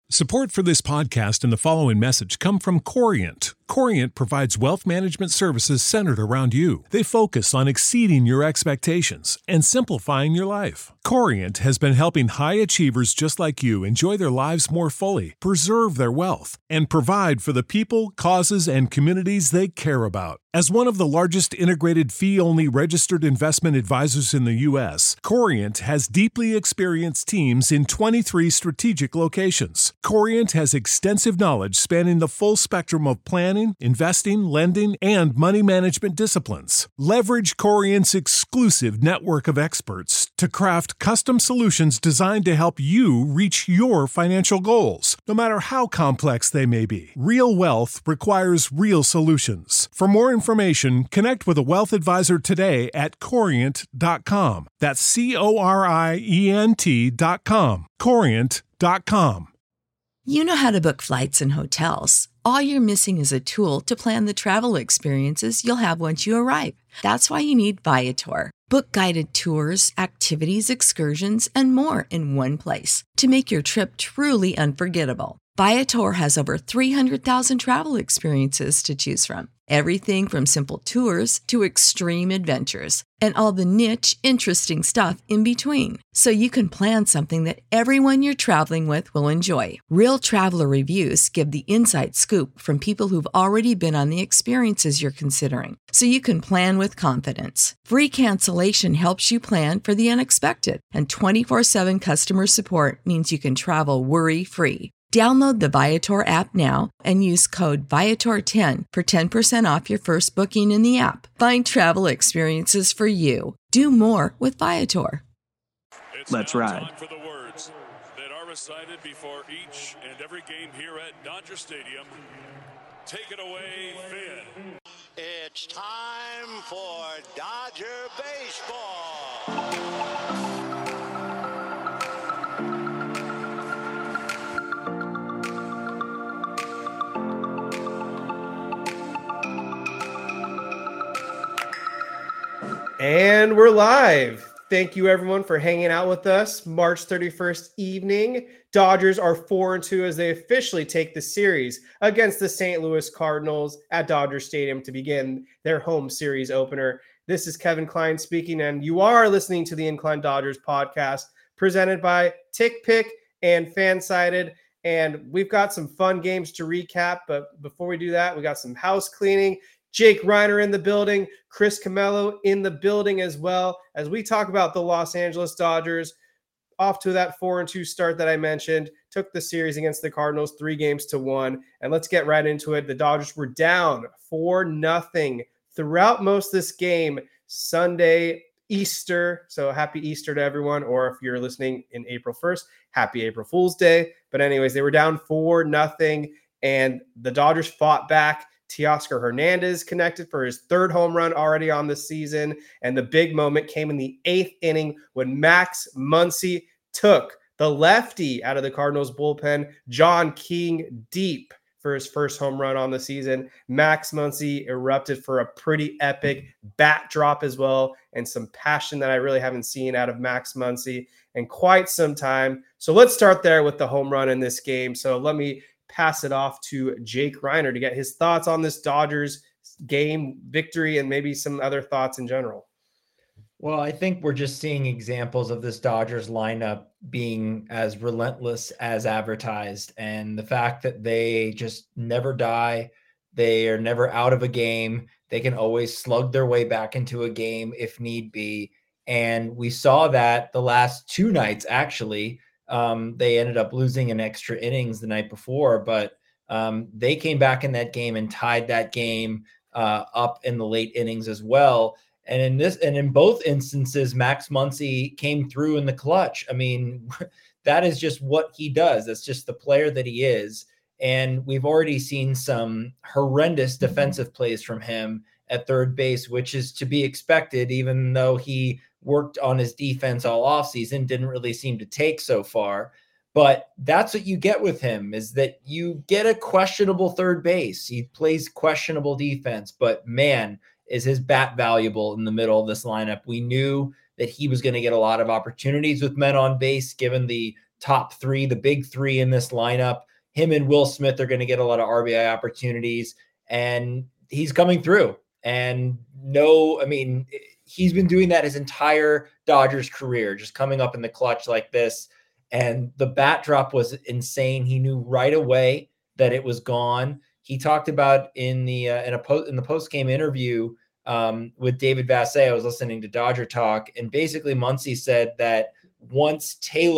Support for this podcast and the following message come from Corient. Corient provides wealth management services centered around you. They focus on exceeding your expectations and simplifying your life. Corient has been helping high achievers just like you enjoy their lives more fully, preserve their wealth, and provide for the people, causes, and communities they care about. As one of the largest integrated fee-only registered investment advisors in the U.S., Corient has deeply experienced teams in 23 strategic locations. Corient has extensive knowledge spanning the full spectrum of planning, investing, lending, and money management disciplines. Leverage Corient's exclusive network of experts to craft custom solutions designed to help you reach your financial goals, no matter how complex they may be. Real wealth requires real solutions. For more information, connect with a wealth advisor today at Corient.com. That's Corient.com. Corient.com. You know how to book flights and hotels. All you're missing is a tool to plan the travel experiences you'll have once you arrive. That's why you need Viator. Book guided tours, activities, excursions, and more in one place to make your trip truly unforgettable. Viator has over 300,000 travel experiences to choose from. Everything from simple tours to extreme adventures and all the niche, interesting stuff in between. So you can plan something that everyone you're traveling with will enjoy. Real traveler reviews give the inside scoop from people who've already been on the experiences you're considering. So you can plan with confidence. Free cancellation helps you plan for the unexpected. And 24/7 customer support means you can travel worry-free. Download the Viator app now and use code Viator10 for 10% off your first booking in the app. Find travel experiences for you. Do more with Viator. Let's ride. Time for the words that are recited before each and every game here at Dodger Stadium. Take it away, Finn. It's time for Dodger baseball. And we're live. Thank you everyone for hanging out with us. March 31st evening. Dodgers are 4-2 as they officially take the series against the St. Louis Cardinals at Dodger Stadium to begin their home series opener. This is Kevin Klein speaking, and you are listening to the Inclined Dodgers podcast presented by TickPick and Fansided. And we've got some fun games to recap, but before we do that, we got some house cleaning. Jake Reiner in the building, Chris Camello in the building as well, as we talk about the Los Angeles Dodgers off to that 4-2 start that I mentioned, took the series against the Cardinals 3-1. And let's get right into it. The Dodgers were down 4-0 throughout most of this game Sunday, Easter. So happy Easter to everyone, or if you're listening in April 1st, happy April Fool's Day. But anyways, they were down 4-0 and the Dodgers fought back. Teoscar Hernandez connected for his third home run already on the season. And the big moment came in the 8th inning when Max Muncy took the lefty out of the Cardinals bullpen, John King, deep for his first home run on the season. Max Muncy erupted for a pretty epic bat drop as well, and some passion that I really haven't seen out of Max Muncy in quite some time. So let's start there with the home run in this game. So let me pass it off to Jake Reiner to get his thoughts on this Dodgers game victory and maybe some other thoughts in general. Well, I think we're just seeing examples of this Dodgers lineup being as relentless as advertised, and the fact that they just never die. They are never out of a game. They can always slug their way back into a game if need be. And we saw that the last two nights, actually. They ended up losing in extra innings the night before, but they came back in that game and tied that game up in the late innings as well. And in both instances, Max Muncy came through in the clutch. I mean, that is just what he does. That's just the player that he is. And we've already seen some horrendous defensive plays from him at third base, which is to be expected, even though he worked on his defense all offseason, didn't really seem to take so far. But that's what you get with him, is that you get a questionable third base. He plays questionable defense, but man, is his bat valuable in the middle of this lineup. We knew that he was going to get a lot of opportunities with men on base, given the top three, the big three in this lineup. Him and Will Smith are going to get a lot of RBI opportunities, and he's coming through. And he's been doing that his entire Dodgers career, just coming up in the clutch like this. And the bat drop was insane. He knew right away that it was gone. He talked about in the post-game interview with David Vassegh. I was listening to Dodger Talk, and basically Muncy said that once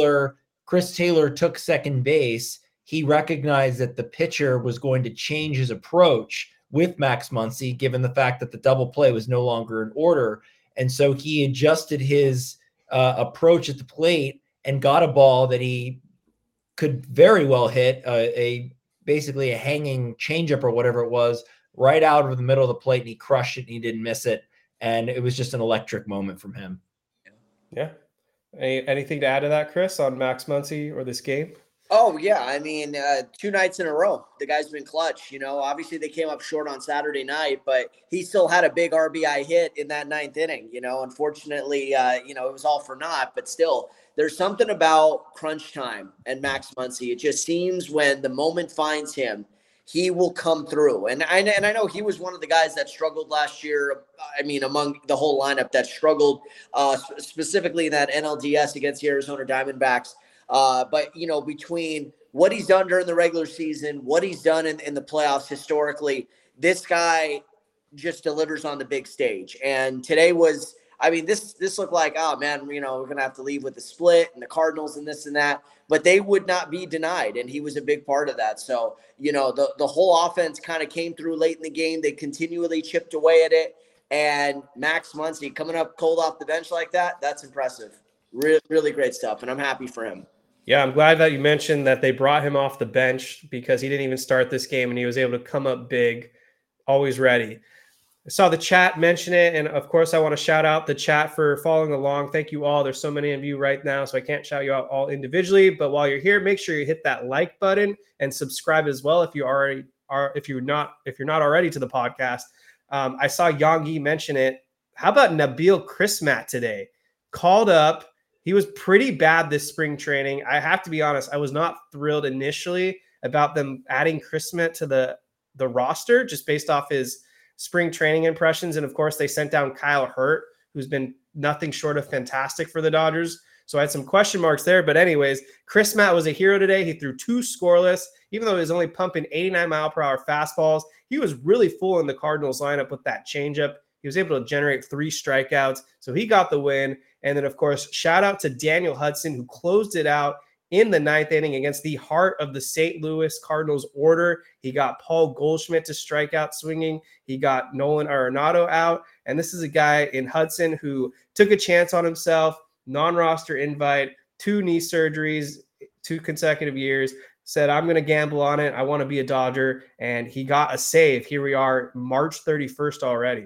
Chris Taylor took second base, he recognized that the pitcher was going to change his approach with Max Muncy, given the fact that the double play was no longer in order. And so he adjusted his approach at the plate and got a ball that he could very well hit, basically a hanging changeup or whatever it was, right out of the middle of the plate, and he crushed it and he didn't miss it. And it was just an electric moment from him. Yeah. Anything to add to that, Chris, on Max Muncy or this game? Oh, yeah. I mean, 2 nights in a row, the guy's been clutch. Obviously they came up short on Saturday night, but he still had a big RBI hit in that 9th inning. Unfortunately, it was all for naught, but still, there's something about crunch time and Max Muncy. It just seems when the moment finds him, he will come through. And I know he was one of the guys that struggled last year. Among the whole lineup that struggled specifically in that NLDS against the Arizona Diamondbacks. But between what he's done during the regular season, what he's done in the playoffs historically, this guy just delivers on the big stage. And today was, this looked like, oh man, we're going to have to leave with the split and the Cardinals and this and that, but they would not be denied. And he was a big part of that. So, the whole offense kind of came through late in the game. They continually chipped away at it. And Max Muncy coming up cold off the bench like that, that's impressive. Really great stuff. And I'm happy for him. Yeah, I'm glad that you mentioned that they brought him off the bench because he didn't even start this game and he was able to come up big, always ready. I saw the chat mention it, and of course I want to shout out the chat for following along. Thank you all. There's so many of you right now, so I can't shout you out all individually, but while you're here, make sure you hit that like button and subscribe as well if you already are, if you're not already to the podcast. I saw Yangi mention it. How about Nabil Crismatt today? Called up. He was pretty bad this spring training. I have to be honest, I was not thrilled initially about them adding Crismatt to the roster just based off his spring training impressions. And of course, they sent down Kyle Hurt, who's been nothing short of fantastic for the Dodgers. So I had some question marks there. But anyways, Crismatt was a hero today. He threw 2 scoreless, even though he was only pumping 89-mile-per-hour fastballs. He was really full in the Cardinals lineup with that changeup. He was able to generate 3 strikeouts. So he got the win. And then, of course, shout out to Daniel Hudson, who closed it out in the 9th inning against the heart of the St. Louis Cardinals order. He got Paul Goldschmidt to strike out swinging. He got Nolan Arenado out. And this is a guy in Hudson who took a chance on himself, non-roster invite, 2 knee surgeries, 2 consecutive years, said, I'm going to gamble on it. I want to be a Dodger. And he got a save. Here we are, March 31st already.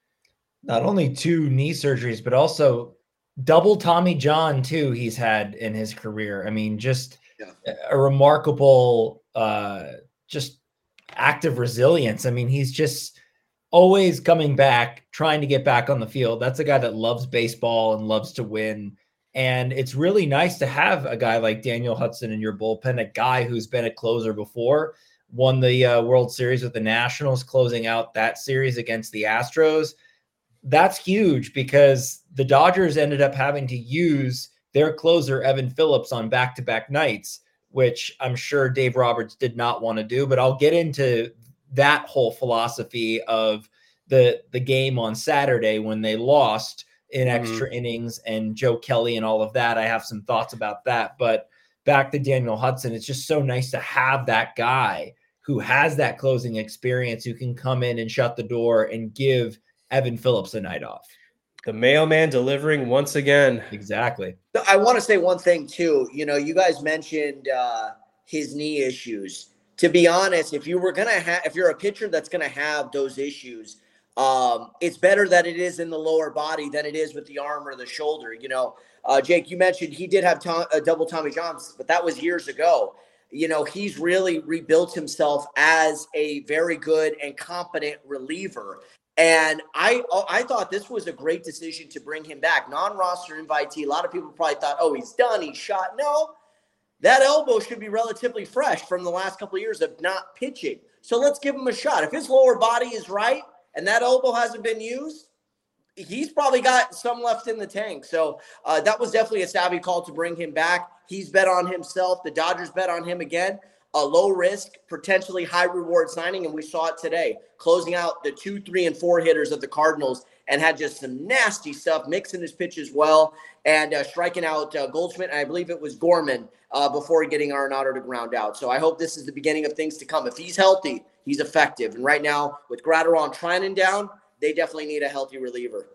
Not only 2 knee surgeries, but also double Tommy John too he's had in his career. Just a remarkable just act of resilience. He's just always coming back, trying to get back on the field. That's a guy that loves baseball and loves to win. And it's really nice to have a guy like Daniel Hudson in your bullpen, a guy who's been a closer before, won the World Series with the Nationals, closing out that series against the Astros. That's huge because the Dodgers ended up having to use their closer, Evan Phillips, on back-to-back nights, which I'm sure Dave Roberts did not want to do. But I'll get into that whole philosophy of the game on Saturday when they lost in extra innings and Joe Kelly and all of that. I have some thoughts about that. But back to Daniel Hudson, it's just so nice to have that guy who has that closing experience, who can come in and shut the door and give Evan Phillips a night off. The mailman delivering once again. Exactly. I want to say one thing too. You guys mentioned his knee issues. To be honest, if you're a pitcher that's going to have those issues, it's better that it is in the lower body than it is with the arm or the shoulder. Jake, you mentioned he did have a double Tommy Johns, but that was years ago. He's really rebuilt himself as a very good and competent reliever. And I thought this was a great decision to bring him back. Non-roster invitee. A lot of people probably thought, oh, he's done. He's shot. No, that elbow should be relatively fresh from the last couple of years of not pitching. So let's give him a shot. If his lower body is right and that elbow hasn't been used, he's probably got some left in the tank. So that was definitely a savvy call to bring him back. He's bet on himself. The Dodgers bet on him again. A low risk, potentially high reward signing, and we saw it today, closing out the 2, 3, and 4 hitters of the Cardinals, and had just some nasty stuff, mixing his pitches well, and striking out Goldschmidt, and I believe it was Gorman, before getting Arenado to ground out. So I hope this is the beginning of things to come. If he's healthy, he's effective. And right now, with Graterol and Treinen down, they definitely need a healthy reliever.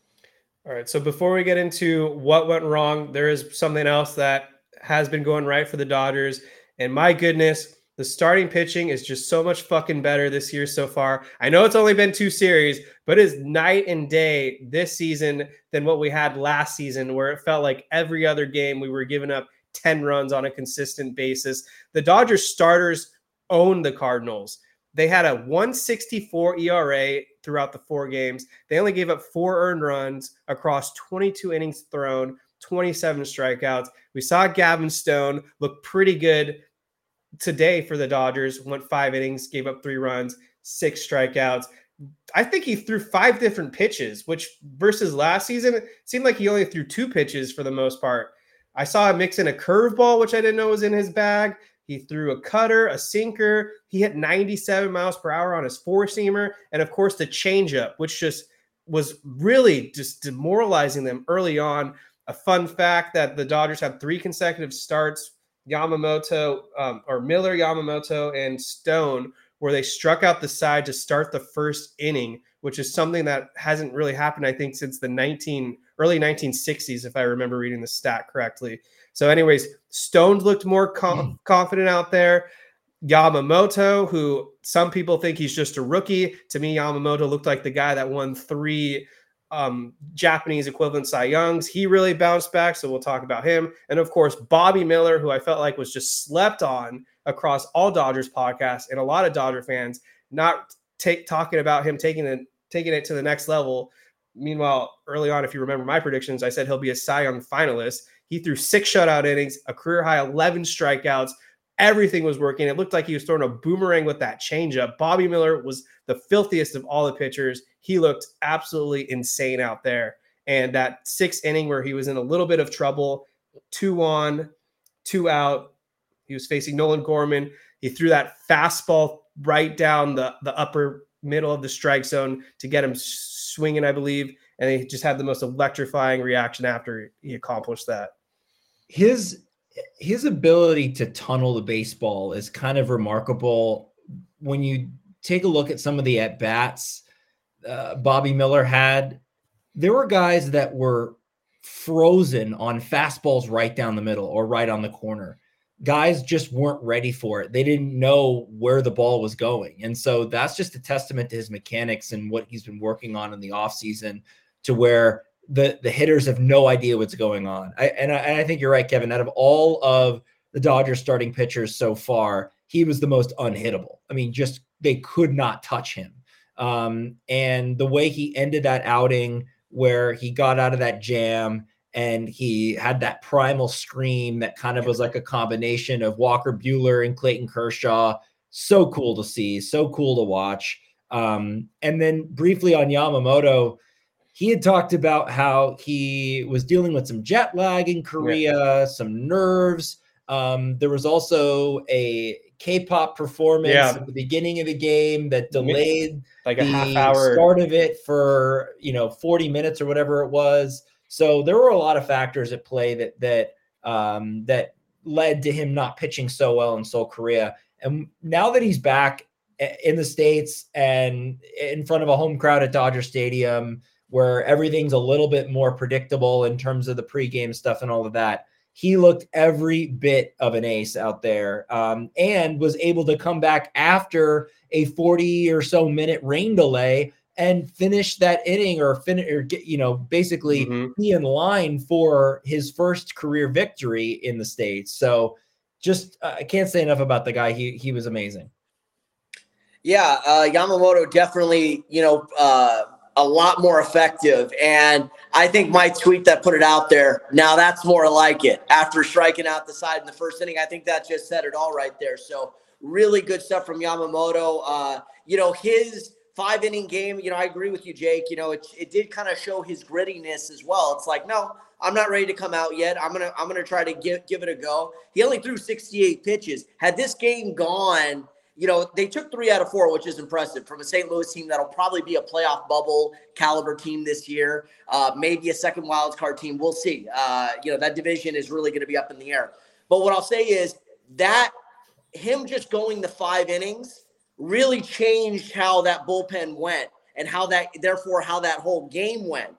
All right, so before we get into what went wrong, there is something else that has been going right for the Dodgers. And my goodness, the starting pitching is just so much fucking better this year so far. I know it's only been 2 series, but it's night and day this season than what we had last season, where it felt like every other game we were giving up 10 runs on a consistent basis. The Dodgers starters owned the Cardinals. They had a 1.64 ERA throughout the 4 games. They only gave up 4 earned runs across 22 innings thrown, 27 strikeouts. We saw Gavin Stone look pretty good today for the Dodgers. Went 5 innings, gave up 3 runs, 6 strikeouts. I think he threw 5 different pitches, which versus last season, it seemed like he only threw 2 pitches for the most part. I saw him mix in a curveball, which I didn't know was in his bag. He threw a cutter, a sinker. He hit 97 miles per hour on his 4-seamer. And of course, the changeup, which just was really just demoralizing them early on. A fun fact that the Dodgers had 3 consecutive starts, Yamamoto, or Miller, Yamamoto, and Stone, where they struck out the side to start the first inning, which is something that hasn't really happened, I think, since the early 1960s, if I remember reading the stat correctly. So anyways, Stone looked more confident out there. Yamamoto, who some people think he's just a rookie. To me, Yamamoto looked like the guy that won 3 Japanese equivalent Cy Youngs. He really bounced back, so we'll talk about him. And of course, Bobby Miller, who I felt like was just slept on across all Dodgers podcasts and a lot of Dodger fans, not talking about him taking it to the next level. Meanwhile, early on, if you remember my predictions, I said he'll be a Cy Young finalist. He threw 6 shutout innings, a career high 11 strikeouts. Everything was working. It looked like he was throwing a boomerang with that changeup. Bobby Miller was the filthiest of all the pitchers. He looked absolutely insane out there. And that 6th inning where he was in a little bit of trouble, 2 on, 2 out, he was facing Nolan Gorman. He threw that fastball right down the upper middle of the strike zone to get him swinging, I believe. And he just had the most electrifying reaction after he accomplished that. His ability to tunnel the baseball is kind of remarkable. When you take a look at some of the at-bats Bobby Miller had, there were guys that were frozen on fastballs right down the middle or right on the corner. Guys just weren't ready for it. They didn't know where the ball was going. And so that's just a testament to his mechanics and what he's been working on in the offseason, to where the hitters have no idea what's going on. I think you're right, Kevin. Out of all of the Dodgers starting pitchers so far, he was the most unhittable. I mean, just they could not touch him. And the way he ended that outing, where he got out of that jam and he had that primal scream that kind of was like a combination of Walker Buehler and Clayton Kershaw. So cool to see, so cool to watch. And then briefly on Yamamoto, he had talked about how he was dealing with some jet lag in Korea, some nerves. There was also a K-pop performance at the beginning of the game that delayed like a half hour start of it for 40 minutes or whatever it was. So there were a lot of factors at play that led to him not pitching so well in Seoul, Korea. And now that he's back in the States and in front of a home crowd at Dodger Stadium, where everything's a little bit more predictable in terms of the pregame stuff and all of that, he looked every bit of an ace out there, and was able to come back after a 40 or so minute rain delay and finish that inning basically be in line for his first career victory in the States. So just, I can't say enough about the guy. He was amazing. Yeah. Yamamoto definitely, a lot more effective. And I think my tweet that put it out there, now that's more like it. After striking out the side in the first inning, I think that just said it all right there. So really good stuff from Yamamoto. His 5-inning game, I agree with you, Jake. It did kind of show his grittiness as well. It's like, no, I'm not ready to come out yet. I'm gonna try to give it a go. He only threw 68 pitches. Had this game gone, they took 3 out of 4, which is impressive from a St. Louis team that'll probably be a playoff bubble caliber team this year, maybe a second wild card team. We'll see. That division is really going to be up in the air. But what I'll say is that him just going the 5 innings really changed how that bullpen went and how that whole game went.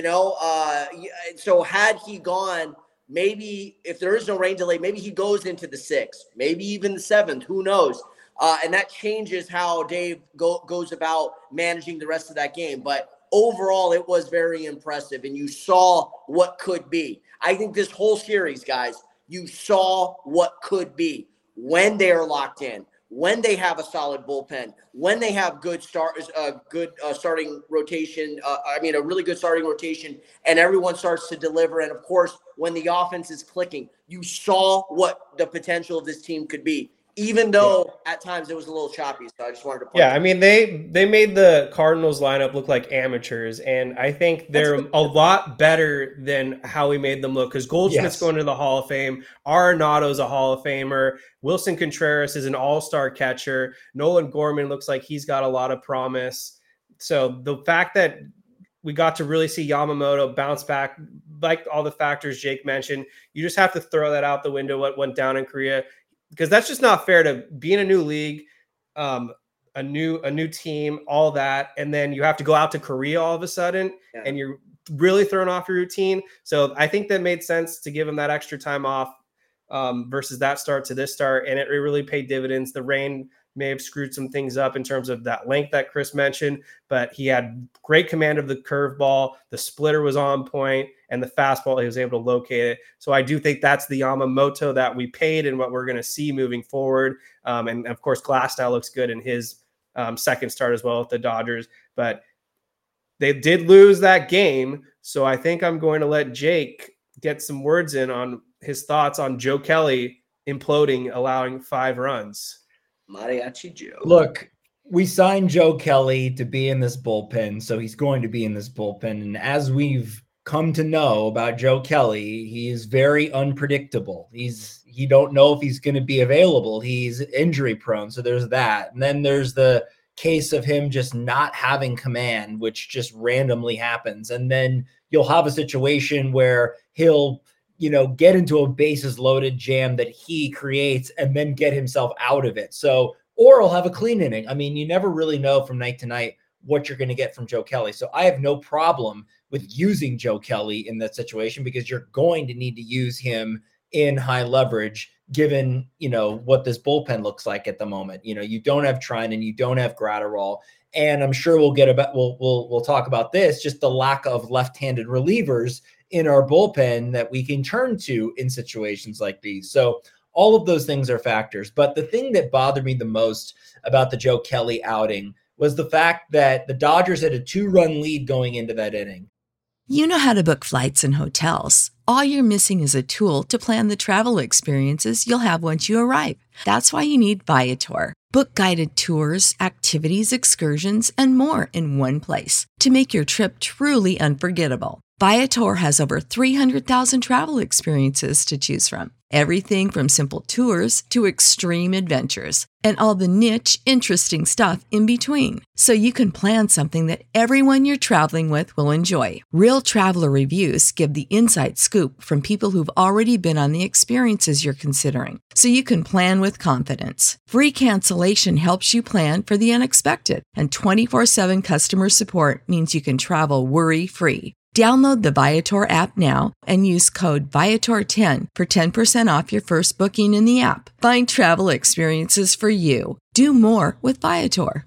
So had he gone, maybe if there is no rain delay, maybe he goes into the 6th, maybe even the 7th, who knows? And that changes how Dave goes about managing the rest of that game. But overall, it was very impressive, and you saw what could be. I think this whole series, guys, you saw what could be when they are locked in, when they have a solid bullpen, when they have good starting rotation, a really good starting rotation, and everyone starts to deliver. And, of course, when the offense is clicking, you saw what the potential of this team could be. Even though at times it was a little choppy, so I just wanted to point out. They made the Cardinals lineup look like amateurs, and I think they're a lot better than how we made them look, because Goldschmidt's going to the Hall of Fame, Arenado's a Hall of Famer, Wilson Contreras is an all-star catcher, Nolan Gorman looks like he's got a lot of promise. So the fact that we got to really see Yamamoto bounce back, like all the factors Jake mentioned, you just have to throw that out the window, what went down in Korea. Because that's just not fair to be in a new league, a new team, all that, and then you have to go out to Korea all of a sudden, and you're really thrown off your routine. So I think that made sense to give him that extra time off versus that start to this start, and it really paid dividends. The rain may have screwed some things up in terms of that length that Chris mentioned, but he had great command of the curveball. The splitter was on point, and the fastball, he was able to locate it. So I do think that's the Yamamoto that we paid and what we're going to see moving forward. And of course, Glasnow looks good in his second start as well with the Dodgers, but they did lose that game. So I think I'm going to let Jake get some words in on his thoughts on Joe Kelly imploding, allowing 5 runs. Mariachi Joe. Look, we signed Joe Kelly to be in this bullpen, so he's going to be in this bullpen. And as we've come to know about Joe Kelly, he is very unpredictable. You don't know if he's going to be available. He's injury prone, so there's that. And then there's the case of him just not having command, which just randomly happens. And then you'll have a situation where he'll get into a bases loaded jam that he creates and then get himself out of it. So, or he'll have a clean inning. I mean, you never really know from night to night what you're going to get from Joe Kelly. So I have no problem with using Joe Kelly in that situation, because you're going to need to use him in high leverage, given, what this bullpen looks like at the moment. You don't have Treinen, you don't have Gratterall. And I'm sure we'll talk about this, just the lack of left-handed relievers in our bullpen that we can turn to in situations like these. So all of those things are factors. But the thing that bothered me the most about the Joe Kelly outing was the fact that the Dodgers had a 2-run lead going into that inning. You know how to book flights and hotels. All you're missing is a tool to plan the travel experiences you'll have once you arrive. That's why you need Viator. Book guided tours, activities, excursions, and more in one place to make your trip truly unforgettable. Viator has over 300,000 travel experiences to choose from. Everything from simple tours to extreme adventures and all the niche, interesting stuff in between. So you can plan something that everyone you're traveling with will enjoy. Real traveler reviews give the inside scoop from people who've already been on the experiences you're considering. So you can plan with confidence. Free cancellation helps you plan for the unexpected. And 24/7 customer support means you can travel worry-free. Download the Viator app now and use code Viator10 for 10% off your first booking in the app. Find travel experiences for you. Do more with Viator.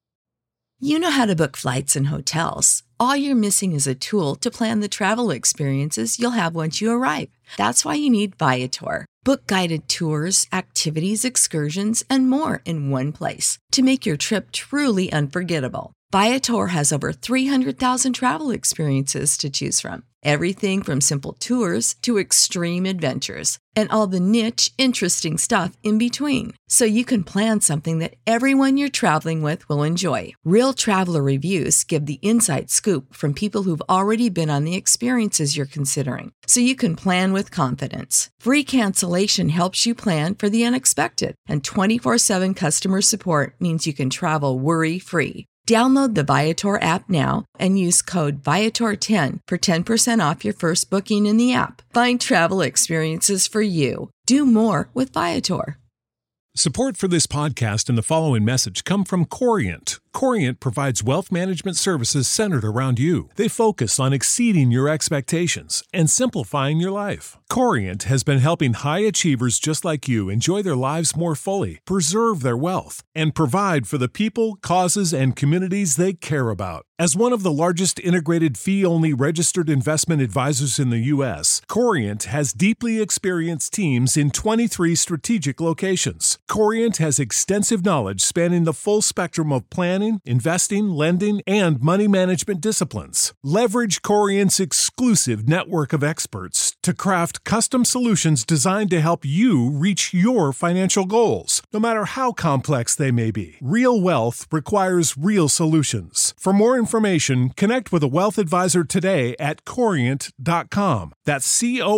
You know how to book flights and hotels. All you're missing is a tool to plan the travel experiences you'll have once you arrive. That's why you need Viator. Book guided tours, activities, excursions, and more in one place to make your trip truly unforgettable. Viator has over 300,000 travel experiences to choose from. Everything from simple tours to extreme adventures and all the niche, interesting stuff in between. So you can plan something that everyone you're traveling with will enjoy. Real traveler reviews give the inside scoop from people who've already been on the experiences you're considering. So you can plan with confidence. Free cancellation helps you plan for the unexpected. And 24/7 customer support means you can travel worry-free. Download the Viator app now and use code Viator10 for 10% off your first booking in the app. Find travel experiences for you. Do more with Viator. Support for this podcast and the following message come from Corient. Corient provides wealth management services centered around you. They focus on exceeding your expectations and simplifying your life. Corient has been helping high achievers just like you enjoy their lives more fully, preserve their wealth, and provide for the people, causes, and communities they care about. As one of the largest integrated fee-only registered investment advisors in the U.S., Corient has deeply experienced teams in 23 strategic locations. Corient has extensive knowledge spanning the full spectrum of planning, investing, lending, and money management disciplines. Leverage Corient's exclusive network of experts to craft custom solutions designed to help you reach your financial goals, no matter how complex they may be. Real wealth requires real solutions. For more information, connect with a wealth advisor today at Corient.com. That's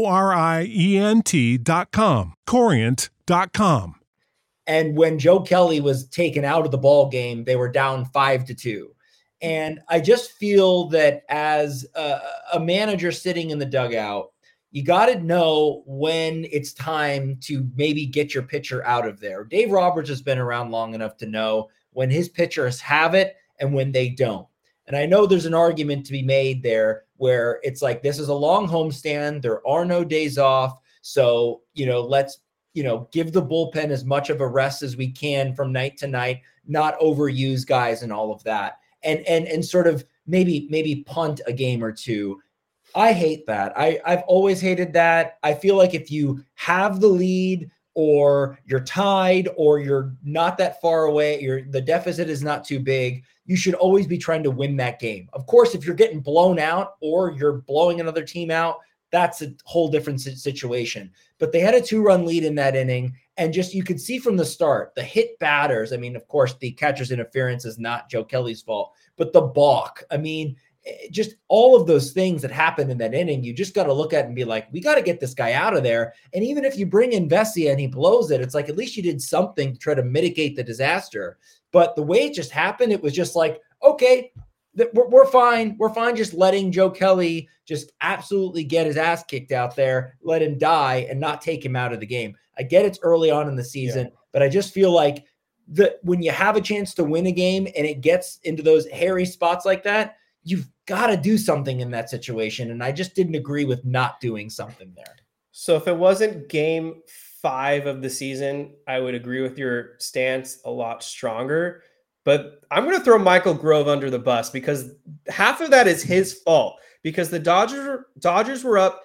Corient.com. Corient.com. And when Joe Kelly was taken out of the ball game, they were down 5-2. And I just feel that as a manager sitting in the dugout, you got to know when it's time to maybe get your pitcher out of there. Dave Roberts has been around long enough to know when his pitchers have it and when they don't. And I know there's an argument to be made there where it's like, this is a long homestand. There are no days off. So, let's, give the bullpen as much of a rest as we can from night to night, not overuse guys and all of that. And sort of maybe punt a game or two. I hate that. I've always hated that. I feel like if you have the lead or you're tied or you're not that far away, the deficit is not too big, you should always be trying to win that game. Of course, if you're getting blown out or you're blowing another team out, that's a whole different situation. But they had a 2-run lead in that inning. And just, you could see from the start, the hit batters. I mean, of course, the catcher's interference is not Joe Kelly's fault, but the balk. I mean, just all of those things that happened in that inning, you just got to look at and be like, we got to get this guy out of there. And even if you bring in Vesia and he blows it, it's like, at least you did something to try to mitigate the disaster. But the way it just happened, it was just like, okay, we're fine. We're fine just letting Joe Kelly just absolutely get his ass kicked out there, let him die, and not take him out of the game. I get it's early on in the season, but I just feel like when you have a chance to win a game and it gets into those hairy spots like that, you've got to do something in that situation. And I just didn't agree with not doing something there. So if it wasn't game 5 of the season, I would agree with your stance a lot stronger. But I'm going to throw Michael Grove under the bus because half of that is his fault, because the Dodgers were up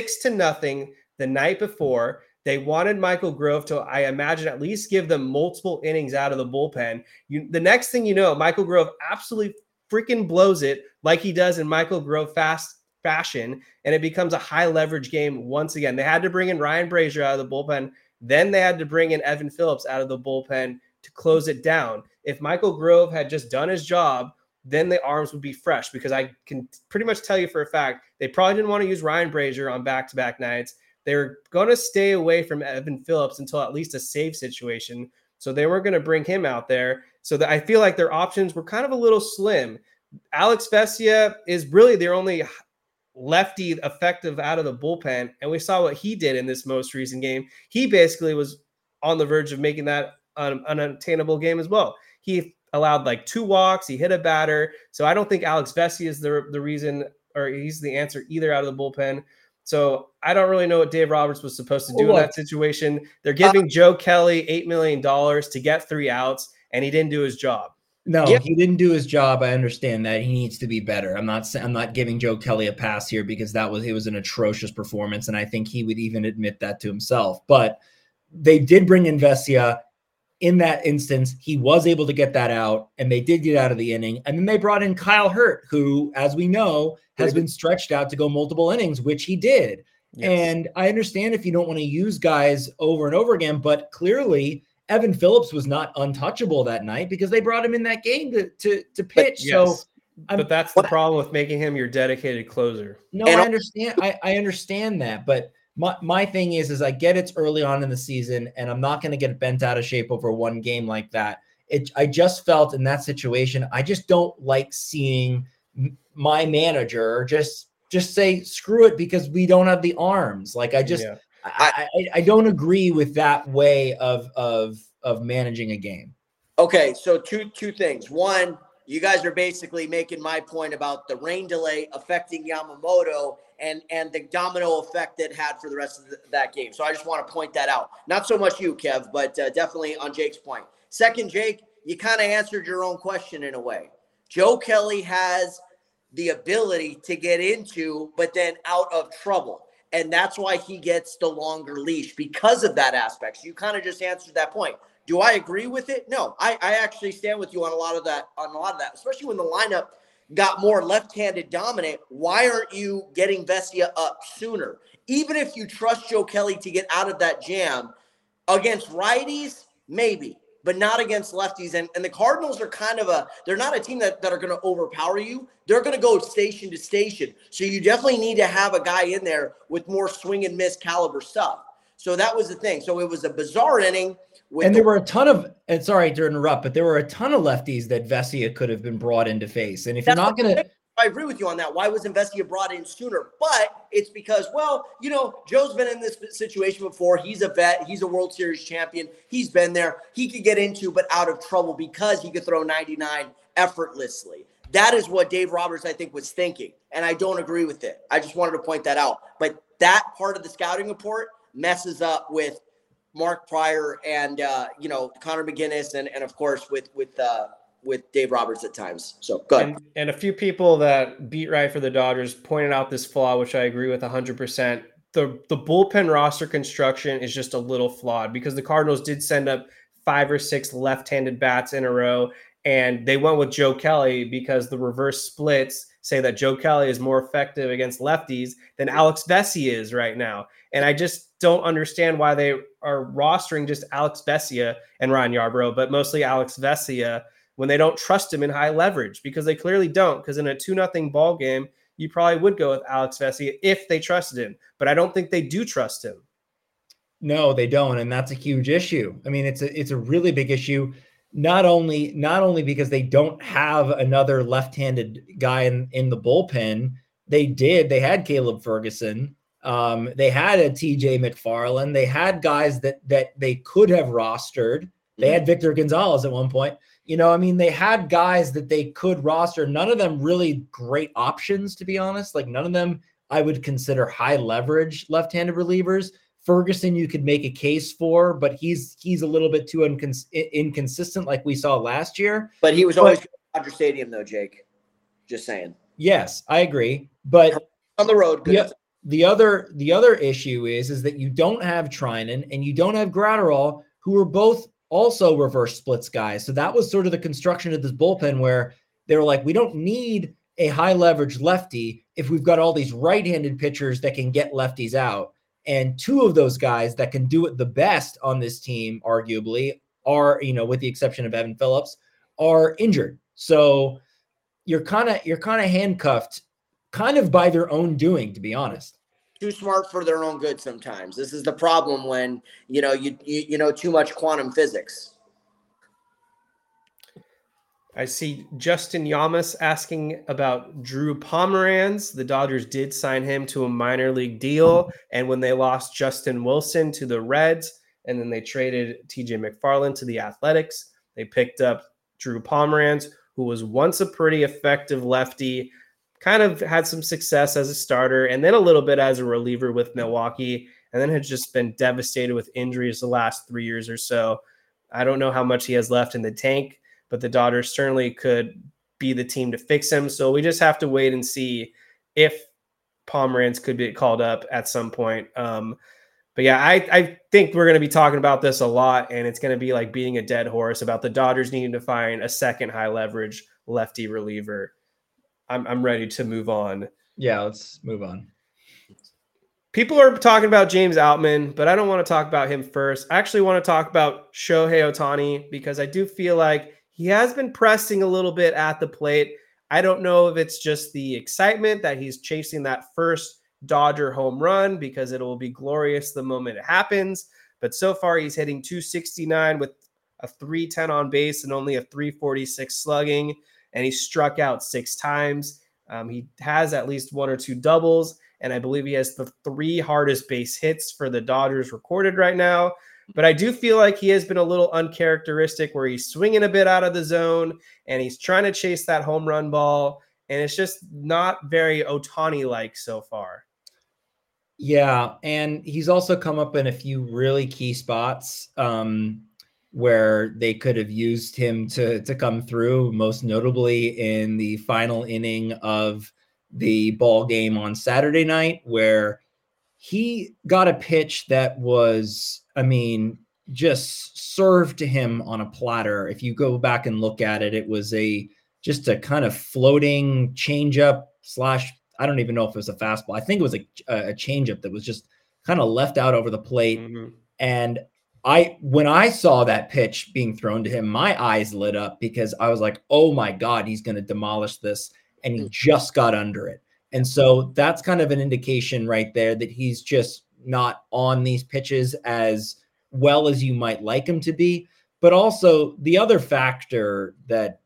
6-0 the night before. They wanted Michael Grove to, I imagine, at least give them multiple innings out of the bullpen. The next thing you know, Michael Grove absolutely freaking blows it like he does in Michael Grove fashion, and it becomes a high leverage game once again. They had to bring in Ryan Brazier out of the bullpen. Then they had to bring in Evan Phillips out of the bullpen to close it down. If Michael Grove had just done his job, then the arms would be fresh, because I can pretty much tell you for a fact they probably didn't want to use Ryan Brazier on back-to-back nights. They were going to stay away from Evan Phillips until at least a save situation. So they weren't going to bring him out there. So that I feel like their options were kind of a little slim. Alex Vesia is really their only lefty effective out of the bullpen. And we saw what he did in this most recent game. He basically was on the verge of making that an unattainable game as well. He allowed like 2 walks. He hit a batter. So I don't think Alex Vesia is the reason, or he's the answer either out of the bullpen. So I don't really know what Dave Roberts was supposed to do in that situation. They're giving Joe Kelly $8 million to get 3 outs, and he didn't do his job. No, he didn't do his job. I understand that. He needs to be better. I'm not giving Joe Kelly a pass here, because it was an atrocious performance, and I think he would even admit that to himself. But they did bring in Vesia. in that instance, he was able to get that out, and they did get out of the inning. And then they brought in Kyle Hurt, who, as we know, has been stretched out to go multiple innings, which he did. Yes. And I understand if you don't want to use guys over and over again, but clearly Evan Phillips was not untouchable that night because they brought him in that game to pitch. Yes. But that's the problem with making him your dedicated closer. No, I understand. I understand that, but my thing is I get it's early on in the season, and I'm not going to get bent out of shape over one game like that. I just felt in that situation, I just don't like seeing my manager just say screw it because we don't have the arms. Like I don't agree with that way of managing a game. Okay, so two things. One, you guys are basically making my point about the rain delay affecting Yamamoto and the domino effect that had for the rest of that game. So I just want to point that out. Not so much you, Kev, but definitely on Jake's point. Second, Jake, you kind of answered your own question in a way. Joe Kelly has the ability to get into, but then out of trouble. And that's why he gets the longer leash because of that aspect. So you kind of just answered that point. Do I agree with it? No, I actually stand with you on a lot of that, especially when the lineup got more left-handed dominant. Why aren't you getting Vesia up sooner? Even if you trust Joe Kelly to get out of that jam against righties, maybe, but not against lefties. And the Cardinals are kind of they're not a team that are going to overpower you. They're going to go station to station. So you definitely need to have a guy in there with more swing and miss caliber stuff. So that was the thing. So it was a bizarre inning. And there were a ton of, and sorry to interrupt, but there were a ton of lefties that Vesia could have been brought in to face. And if you're not going to, I agree with you on that. Why wasn't Vesia brought in sooner? But it's because, well, Joe's been in this situation before. He's a vet. He's a World Series champion. He's been there. He could get into, but out of trouble because he could throw 99 effortlessly. That is what Dave Roberts, I think, was thinking. And I don't agree with it. I just wanted to point that out. But that part of the scouting report messes up with Mark Pryor and Connor McGinnis and of course with Dave Roberts at times. So good. And a few people that beat right for the Dodgers pointed out this flaw, which I agree with 100%. The bullpen roster construction is just a little flawed because the Cardinals did send up 5 or 6 left-handed bats in a row, and they went with Joe Kelly because the reverse splits say that Joe Kelly is more effective against lefties than Alex Vesia is right now. And I just don't understand why they are rostering just Alex Vesia and Ryan Yarbrough, but mostly Alex Vesia when they don't trust him in high leverage, because they clearly don't. Because in a 2-0 ball game, you probably would go with Alex Vesia if they trusted him, but I don't think they do trust him. No, they don't, and that's a huge issue. I mean, it's a really big issue. Not only because they don't have another left-handed guy in the bullpen. They had Caleb Ferguson. They had a TJ McFarland. They had guys that they could have rostered. They had Victor Gonzalez at one point. They had guys that they could roster. None of them really great options, to be honest. Like none of them I would consider high leverage left-handed relievers. Ferguson, you could make a case for, but he's a little bit too inconsistent, like we saw last year. But he was always at Dodger Stadium, though, Jake. Just saying. Yes, I agree. But on the road, good. The other issue is that you don't have Treinen and you don't have Gratterall, who are both also reverse splits guys. So that was sort of the construction of this bullpen where they were like, we don't need a high leverage lefty if we've got all these right-handed pitchers that can get lefties out. And 2 of those guys that can do it the best on this team, arguably, are, with the exception of Evan Phillips, are injured. So you're kind of handcuffed kind of by their own doing, to be honest. Too smart for their own good sometimes. This is the problem when, you know too much quantum physics. I see Justin Yamas asking about Drew Pomeranz. The Dodgers did sign him to a minor league deal. And when they lost Justin Wilson to the Reds, and then they traded TJ McFarland to the Athletics, they picked up Drew Pomeranz, who was once a pretty effective lefty, kind of had some success as a starter, and then a little bit as a reliever with Milwaukee, and then had just been devastated with injuries the last 3 years or so. I don't know how much he has left in the tank, but the Dodgers certainly could be the team to fix him. So we just have to wait and see if Pomeranz could be called up at some point. But But yeah, I think we're going to be talking about this a lot, and it's going to be like beating a dead horse about the Dodgers needing to find a second high leverage lefty reliever. I'm ready to move on. Yeah, let's move on. People are talking about James Outman, but I don't want to talk about him first. I actually want to talk about Shohei Ohtani because I do feel like he has been pressing a little bit at the plate. I don't know if it's just the excitement that he's chasing that first Dodger home run because it will be glorious the moment it happens. But so far, he's hitting .269 with a .310 on base and only a .346 slugging, and he struck out 6 times. He has at least 1 or 2 doubles, and I believe he has the 3 hardest base hits for the Dodgers recorded right now. But I do feel like he has been a little uncharacteristic where he's swinging a bit out of the zone and he's trying to chase that home run ball, and it's just not very Ohtani-like so far. Yeah, and he's also come up in a few really key spots where they could have used him to come through, most notably in the final inning of the ball game on Saturday night, where he got a pitch that was, I mean, just served to him on a platter. If you go back and look at it, it was just a kind of floating changeup / I don't even know if it was a fastball. I think it was a changeup that was just kind of left out over the plate. Mm-hmm. And when I saw that pitch being thrown to him, my eyes lit up because I was like, oh my God, he's going to demolish this. And he just got under it. And so that's kind of an indication right there that he's just not on these pitches as well as you might like him to be. But also the other factor that,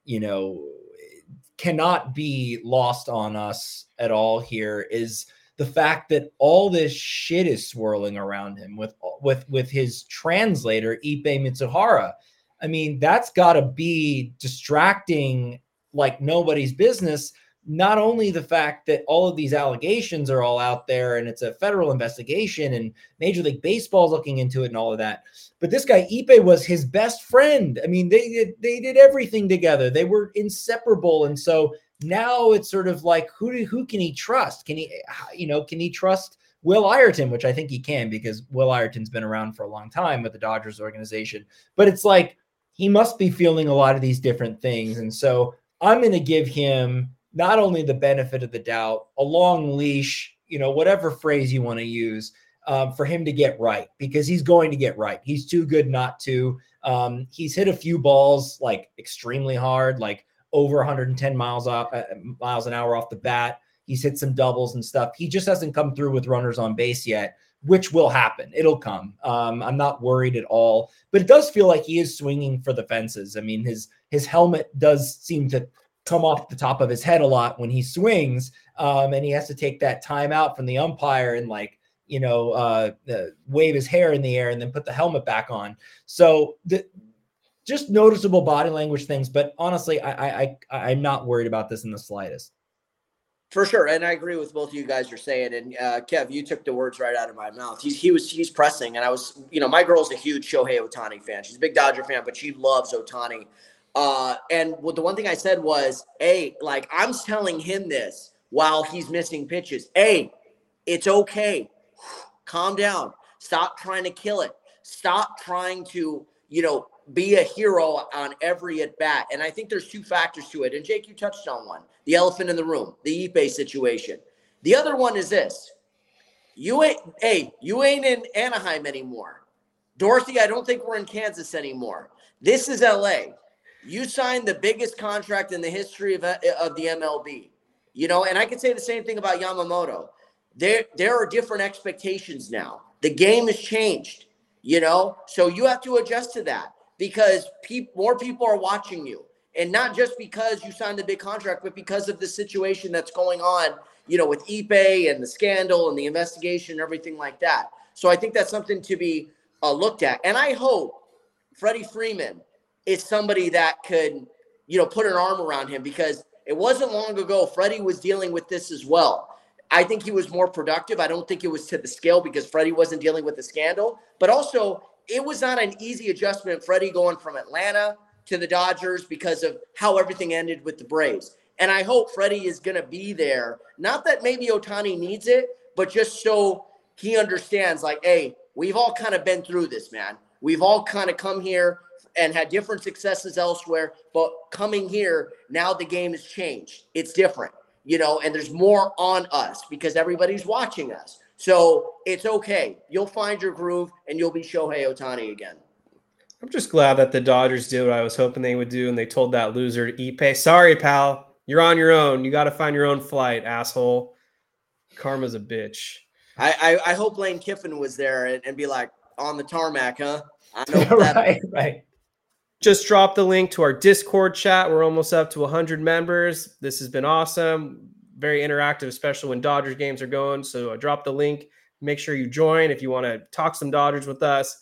cannot be lost on us at all here is the fact that all this shit is swirling around him with his translator, Ippei Mitsuhara. I mean, that's got to be distracting like nobody's business. Not only the fact that all of these allegations are all out there and it's a federal investigation and Major League Baseball is looking into it and all of that, but this guy Ippei was his best friend. I mean, they did everything together. They were inseparable. And so now it's sort of like, who can he trust? Can he trust Will Ireton, which I think he can because Will Ireton's been around for a long time with the Dodgers organization. But it's like he must be feeling a lot of these different things. And so I'm going to give him not only the benefit of the doubt, a long leash, whatever phrase you want to use, for him to get right, because he's going to get right. He's too good not to. He's hit a few balls like extremely hard, like over 110 miles an hour off the bat. He's hit some doubles and stuff. He just hasn't come through with runners on base yet, which will happen. It'll come. I'm not worried at all, but it does feel like he is swinging for the fences. I mean, his helmet does seem to come off the top of his head a lot when he swings, and he has to take that time out from the umpire and wave his hair in the air and then put the helmet back on. So just noticeable body language things, but honestly, I'm not worried about this in the slightest. For sure, and I agree with both of you guys are saying. And Kev, you took the words right out of my mouth. He's pressing, and I was, my girl's a huge Shohei Ohtani fan. She's a big Dodger fan, but she loves Ohtani. And the one thing I said was, I'm telling him this while he's missing pitches. It's okay. Calm down. Stop trying to kill it. Stop trying to, be a hero on every at bat. And I think there's 2 factors to it. And Jake, you touched on one, the elephant in the room, the Ippei situation. The other one is this. You ain't in Anaheim anymore. Dorothy, I don't think we're in Kansas anymore. This is LA. You signed the biggest contract in the history of the MLB, and I could say the same thing about Yamamoto. There are different expectations now. The game has changed, so you have to adjust to that because more people are watching you, and not just because you signed the big contract, but because of the situation that's going on, with Ippei and the scandal and the investigation and everything like that. So I think that's something to be looked at. And I hope Freddie Freeman is somebody that could, put an arm around him, because it wasn't long ago Freddie was dealing with this as well. I think he was more productive. I don't think it was to the scale because Freddie wasn't dealing with the scandal, but also it was not an easy adjustment, Freddie going from Atlanta to the Dodgers because of how everything ended with the Braves. And I hope Freddie is going to be there. Not that maybe Ohtani needs it, but just so he understands, we've all kind of been through this, man. We've all kind of come here and had different successes elsewhere, but coming here, now the game has changed. It's different, and there's more on us because everybody's watching us. So it's okay. You'll find your groove and you'll be Shohei Ohtani again. I'm just glad that the Dodgers did what I was hoping they would do, and they told that loser Ippei, sorry, pal, you're on your own. You got to find your own flight, asshole. Karma's a bitch. I hope Lane Kiffin was there and be like, on the tarmac, huh? I know that. Right. Just drop the link to our Discord chat. We're almost up to 100 members. This has been awesome. Very interactive, especially when Dodgers games are going. So drop the link. Make sure you join if you want to talk some Dodgers with us.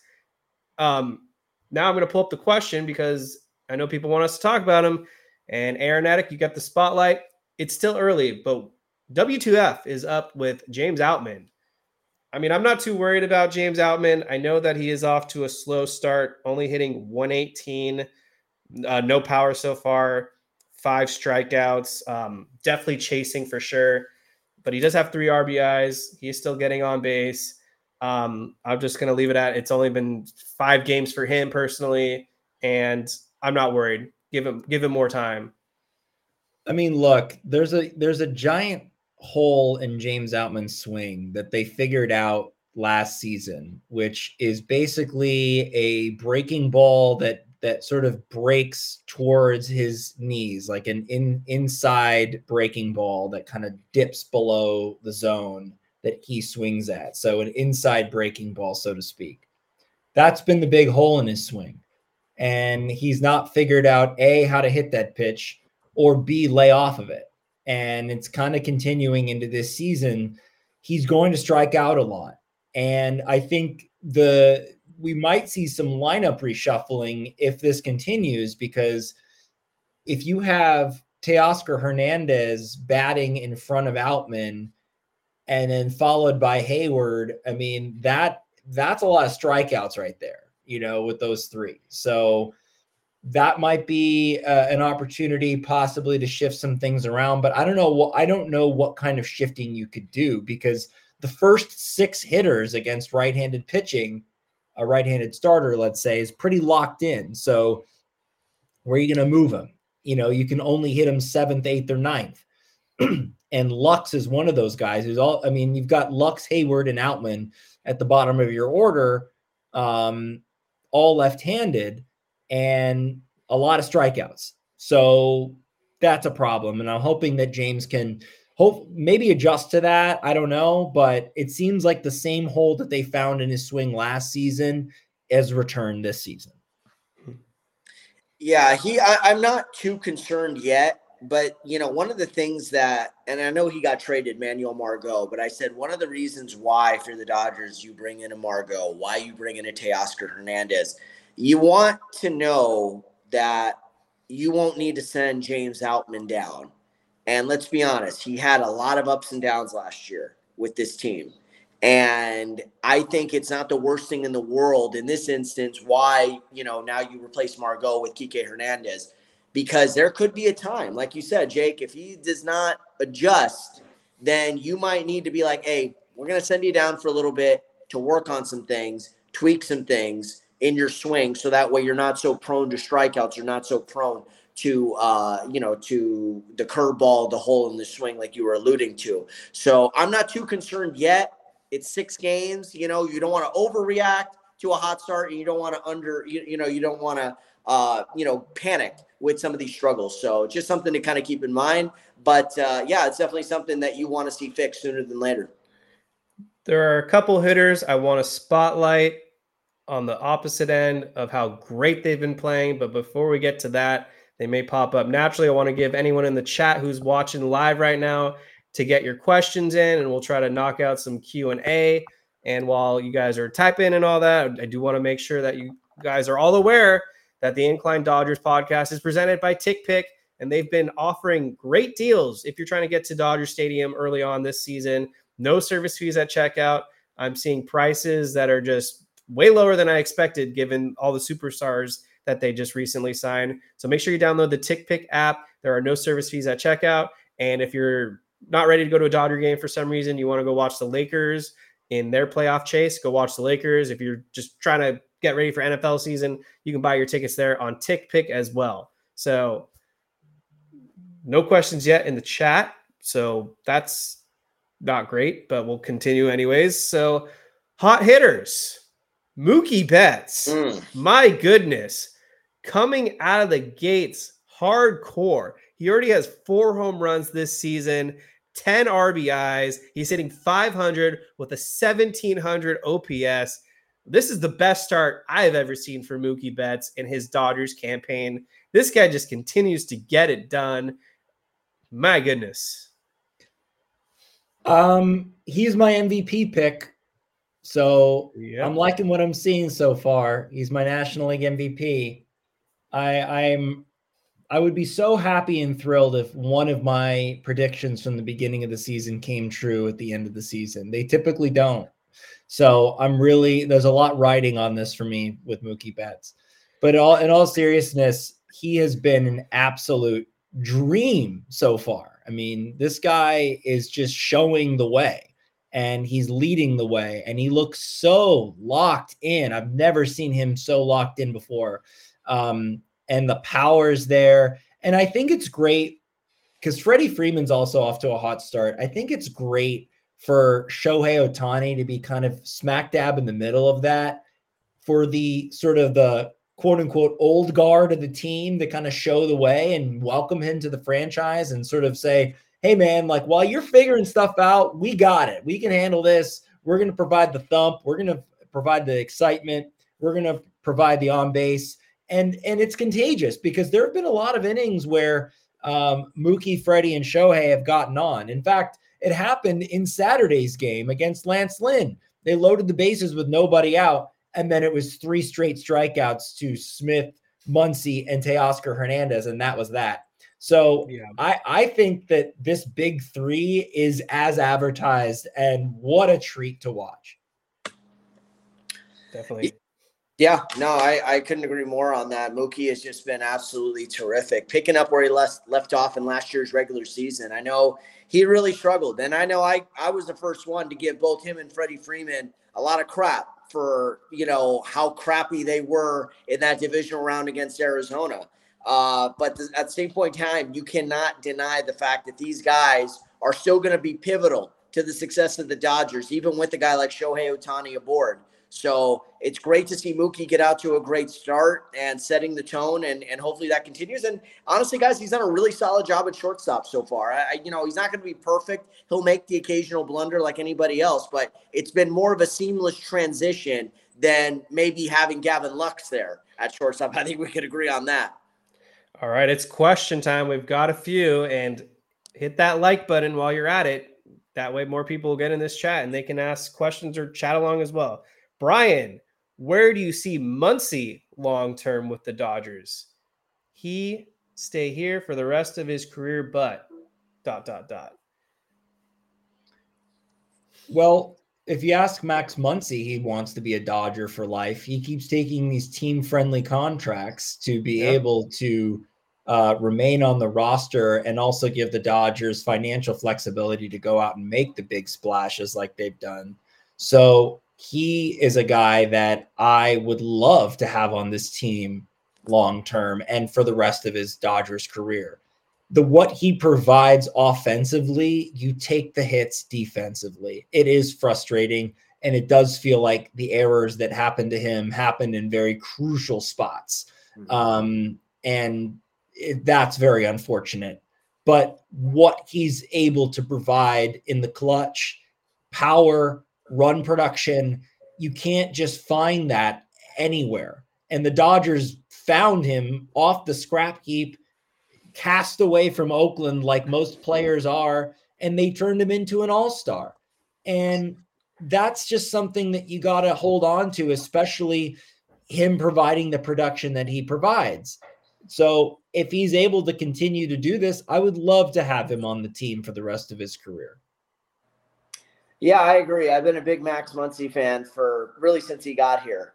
Now I'm going to pull up the question because I know people want us to talk about them. And Aaron Attic, you got the spotlight. It's still early, but W2F is up with James Outman. I mean, I'm not too worried about James Outman. I know that he is off to a slow start, only hitting 118, no power so far, 5 strikeouts, definitely chasing for sure. But he does have 3 RBIs. He is still getting on base. I'm just going to leave it at it's only been 5 games for him personally, and I'm not worried. Give him more time. I mean, look, there's a giant hole in James Outman's swing that they figured out last season, which is basically a breaking ball that sort of breaks towards his knees, like an inside breaking ball that kind of dips below the zone that he swings at. So an inside breaking ball, so to speak. That's been the big hole in his swing. And he's not figured out A, how to hit that pitch, or B, lay off of it. And it's kind of continuing into this season. He's going to strike out a lot. And I think we might see some lineup reshuffling if this continues, because if you have Teoscar Hernandez batting in front of Outman and then followed by Hayward, I mean, that's a lot of strikeouts right there, with those 3. So that might be an opportunity possibly to shift some things around, but I don't know what kind of shifting you could do, because the first 6 hitters against right-handed pitching, a right-handed starter, let's say, is pretty locked in. So where are you going to move him? You can only hit him 7th, 8th, or 9th. And Lux is one of those guys you've got Lux, Hayward, and Outman at the bottom of your order, all left-handed, and a lot of strikeouts. So that's a problem. And I'm hoping that James can maybe adjust to that. I don't know, but it seems like the same hole that they found in his swing last season has returned this season. Yeah, I'm not too concerned yet, but one of the things that, and I know he got traded, Manuel Margot, but I said one of the reasons why for the Dodgers you bring in a Margot, why you bring in a Teoscar Hernandez, you want to know that you won't need to send James Outman down. And let's be honest, he had a lot of ups and downs last year with this team. And I think it's not the worst thing in the world in this instance why, now you replace Margot with Kike Hernandez, because there could be a time, like you said, Jake, if he does not adjust, then you might need to be like, hey, we're going to send you down for a little bit to work on some things, tweak some things in your swing, so that way you're not so prone to strikeouts, you're not so prone to to the curveball, the hole in the swing, like you were alluding to. So I'm not too concerned yet. It's 6 games. You don't want to overreact to a hot start, and you don't want to you don't want to panic with some of these struggles. So just something to kind of keep in mind. But it's definitely something that you want to see fixed sooner than later. There are a couple hitters I want to spotlight on the opposite end of how great they've been playing. But before we get to that, they may pop up naturally. I want to give anyone in the chat who's watching live right now to get your questions in, and we'll try to knock out some Q&A. And while you guys are typing and all that, I do want to make sure that you guys are all aware that the Incline Dodgers podcast is presented by TickPick, and they've been offering great deals if you're trying to get to Dodger Stadium early on this season. No service fees at checkout. I'm seeing prices that are just way lower than I expected, given all the superstars that they just recently signed. So make sure you download the TickPick app. There are no service fees at checkout. And if you're not ready to go to a Dodger game for some reason, you want to go watch the Lakers in their playoff chase. Go watch the Lakers. If you're just trying to get ready for NFL season, you can buy your tickets there on TickPick as well. So no questions yet in the chat. So that's not great, but we'll continue anyways. So hot hitters, Mookie Betts. My goodness. Coming out of the gates hardcore. He already has 4 home runs this season, 10 RBIs. He's hitting 500 with a 1700 OPS. This is the best start I've ever seen for Mookie Betts in his Dodgers campaign. This guy just continues to get it done. My goodness. He's my MVP pick. So Yep. I'm liking what I'm seeing so far. He's my National League MVP. I would be so happy and thrilled if one of my predictions from the beginning of the season came true at the end of the season. They typically don't. So there's a lot riding on this for me with Mookie Betts. But in all seriousness, he has been an absolute dream so far. I mean, this guy is just showing the way, and he's leading the way, and he looks so locked in. I've never seen him so locked in before. And the power's there. And I think it's great because Freddie Freeman's also off to a hot start. I think it's great for Shohei Ohtani to be kind of smack dab in the middle of that, for the sort of the quote unquote old guard of the team to kind of show the way and welcome him to the franchise and sort of say, hey man, like while you're figuring stuff out, we got it. We can handle this. We're going to provide the thump. We're going to provide the excitement. We're going to provide the on base. And it's contagious because there have been a lot of innings where Mookie, Freddie, and Shohei have gotten on. In fact, it happened in Saturday's game against Lance Lynn. They loaded the bases with nobody out, and then it was 3 straight strikeouts to Smith, Muncy, and Teoscar Hernandez, and that was that. So yeah. I think that this big 3 is as advertised, and what a treat to watch. Definitely. Yeah, no, I couldn't agree more on that. Mookie has just been absolutely terrific, picking up where he left off in last year's regular season. I know he really struggled, and I know I was the first one to give both him and Freddie Freeman a lot of crap for, how crappy they were in that divisional round against Arizona. But at the same point in time, you cannot deny the fact that these guys are still going to be pivotal to the success of the Dodgers, even with a guy like Shohei Ohtani aboard. So it's great to see Mookie get out to a great start and setting the tone, and hopefully that continues. And honestly, guys, he's done a really solid job at shortstop so far. He's not going to be perfect. He'll make the occasional blunder like anybody else, but it's been more of a seamless transition than maybe having Gavin Lux there at shortstop. I think we could agree on that. All right, it's question time. We've got a few, and hit that like button while you're at it. That way more people will get in this chat and they can ask questions or chat along as well. Brian, where do you see Muncy long-term with the Dodgers? He stay here for the rest of his career, but ... Well, if you ask Max Muncy, he wants to be a Dodger for life. He keeps taking these team-friendly contracts to be able to remain on the roster and also give the Dodgers financial flexibility to go out and make the big splashes like they've done. So he is a guy that I would love to have on this team long-term and for the rest of his Dodgers career. What he provides offensively, you take the hits defensively. It is frustrating, and it does feel like the errors that happened to him happened in very crucial spots. That's very unfortunate. But what he's able to provide in the clutch, power, run production, you can't just find that anywhere. And the Dodgers found him off the scrap heap, cast away from Oakland like most players are, and they turned him into an all-star. And that's just something that you got to hold on to, especially him providing the production that he provides. So if he's able to continue to do this, I would love to have him on the team for the rest of his career. Yeah, I agree. I've been a big Max Muncy fan for really since he got here.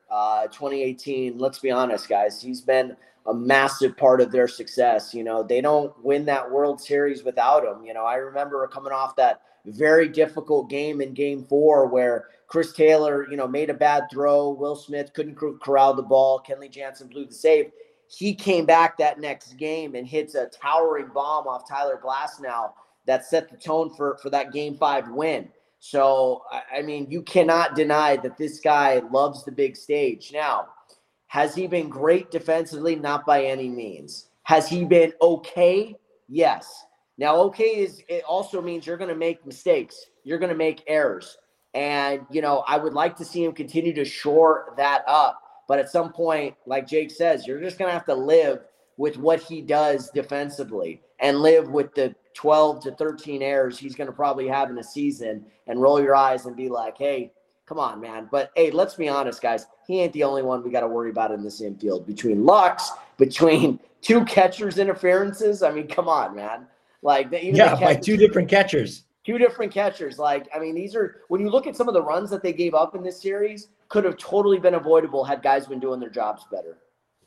2018, let's be honest, guys. He's been a massive part of their success. You know, they don't win that World Series without him. You know, I remember coming off that very difficult game in Game 4 where Chris Taylor, you know, made a bad throw. Will Smith couldn't corral the ball. Kenley Jansen blew the save. He came back that next game and hits a towering bomb off Tyler Glasnow that set the tone for that Game 5 win. So, I mean, you cannot deny that this guy loves the big stage. Now, has he been great defensively? Not by any means. Has he been okay? Yes. Now, okay it also means you're going to make mistakes. You're going to make errors. And, you know, I would like to see him continue to shore that up. But at some point, like Jake says, you're just going to have to live with what he does defensively and live with the 12 to 13 errors he's going to probably have in a season and roll your eyes and be like, hey, come on, man. But, hey, let's be honest, guys. He ain't the only one we got to worry about in this infield. Between Lux, between two catchers' interferences, I mean, come on, man. Like, by two different catchers. Two different catchers. Like, I mean, these are – when you look at some of the runs that they gave up in this series, could have totally been avoidable had guys been doing their jobs better.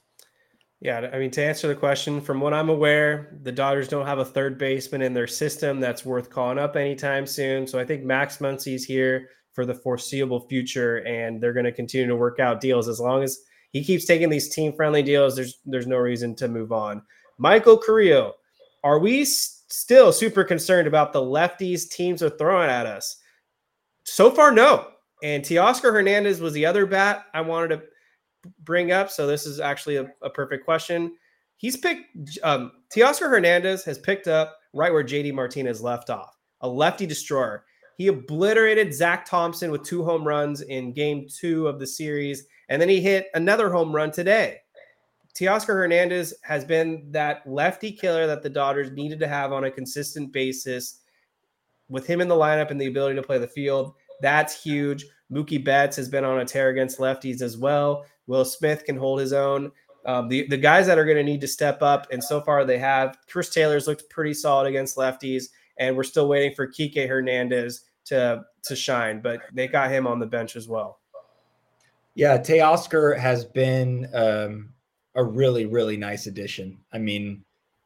Yeah, I mean, to answer the question, from what I'm aware, the Dodgers don't have a third baseman in their system that's worth calling up anytime soon. So I think Max Muncy's here for the foreseeable future, and they're going to continue to work out deals. As long as he keeps taking these team-friendly deals, there's no reason to move on. Michael Carrillo, are we still super concerned about the lefties teams are throwing at us? So far, no. And Teoscar Hernandez was the other bat I wanted to bring up. So this is actually a perfect question. He's picked Teoscar Hernandez has picked up right where JD Martinez left off, a lefty destroyer. He obliterated Zach Thompson with 2 home runs in Game 2 of the series, and then he hit another home run today. Teoscar Hernandez has been that lefty killer that the Dodgers needed to have on a consistent basis. With him in the lineup and the ability to play the field, that's huge. Mookie Betts has been on a tear against lefties as well. Will Smith can hold his own. The guys that are going to need to step up, and so far they have. Chris Taylor's looked pretty solid against lefties, and we're still waiting for Kike Hernandez to shine, but they got him on the bench as well. Yeah, Teoscar has been a really, really nice addition. I mean,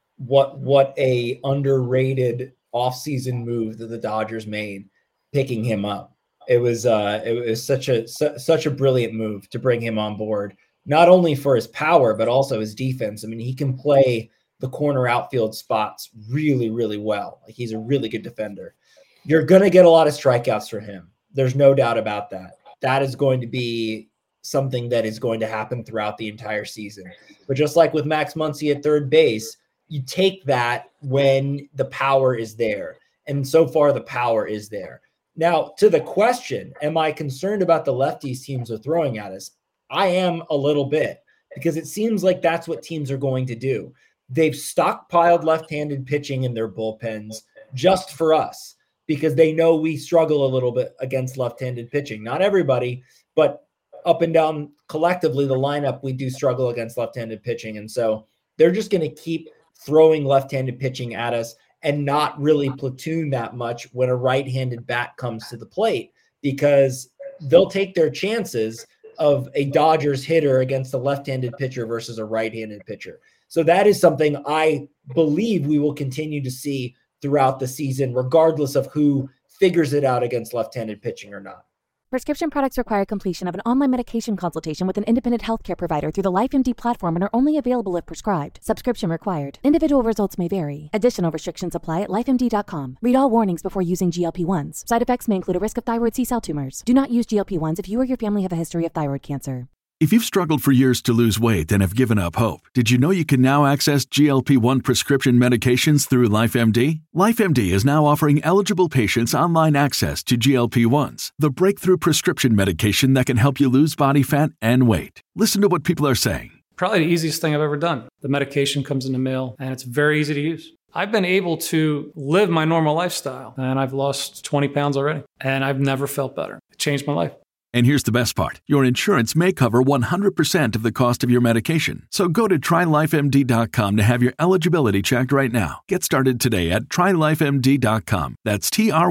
what a underrated offseason move that the Dodgers made, picking him up. It was such a brilliant move to bring him on board, not only for his power, but also his defense. I mean, he can play the corner outfield spots really, really well. Like, he's a really good defender. You're going to get a lot of strikeouts for him. There's no doubt about that. That is going to be something that is going to happen throughout the entire season. But just like with Max Muncy at third base, you take that when the power is there. And so far, the power is there. Now, to the question, am I concerned about the lefties teams are throwing at us? I am a little bit, because it seems like that's what teams are going to do. They've stockpiled left-handed pitching in their bullpens just for us, because they know we struggle a little bit against left-handed pitching. Not everybody, but up and down collectively, the lineup, we do struggle against left-handed pitching. And so they're just going to keep throwing left-handed pitching at us and not really platoon that much when a right-handed bat comes to the plate, because they'll take their chances of a Dodgers hitter against a left-handed pitcher versus a right-handed pitcher. So that is something I believe we will continue to see throughout the season, regardless of who figures it out against left-handed pitching or not. Prescription products require completion of an online medication consultation with an independent healthcare provider through the LifeMD platform and are only available if prescribed. Subscription required. Individual results may vary. Additional restrictions apply at lifemd.com. Read all warnings before using GLP-1s. Side effects may include a risk of thyroid C-cell tumors. Do not use GLP-1s if you or your family have a history of thyroid cancer. If you've struggled for years to lose weight and have given up hope, did you know you can now access GLP-1 prescription medications through LifeMD? LifeMD is now offering eligible patients online access to GLP-1s, the breakthrough prescription medication that can help you lose body fat and weight. Listen to what people are saying. Probably the easiest thing I've ever done. The medication comes in the mail, and it's very easy to use. I've been able to live my normal lifestyle, and I've lost 20 pounds already, and I've never felt better. It changed my life. And here's the best part. Your insurance may cover 100% of the cost of your medication. So go to TryLifeMD.com to have your eligibility checked right now. Get started today at TryLifeMD.com. That's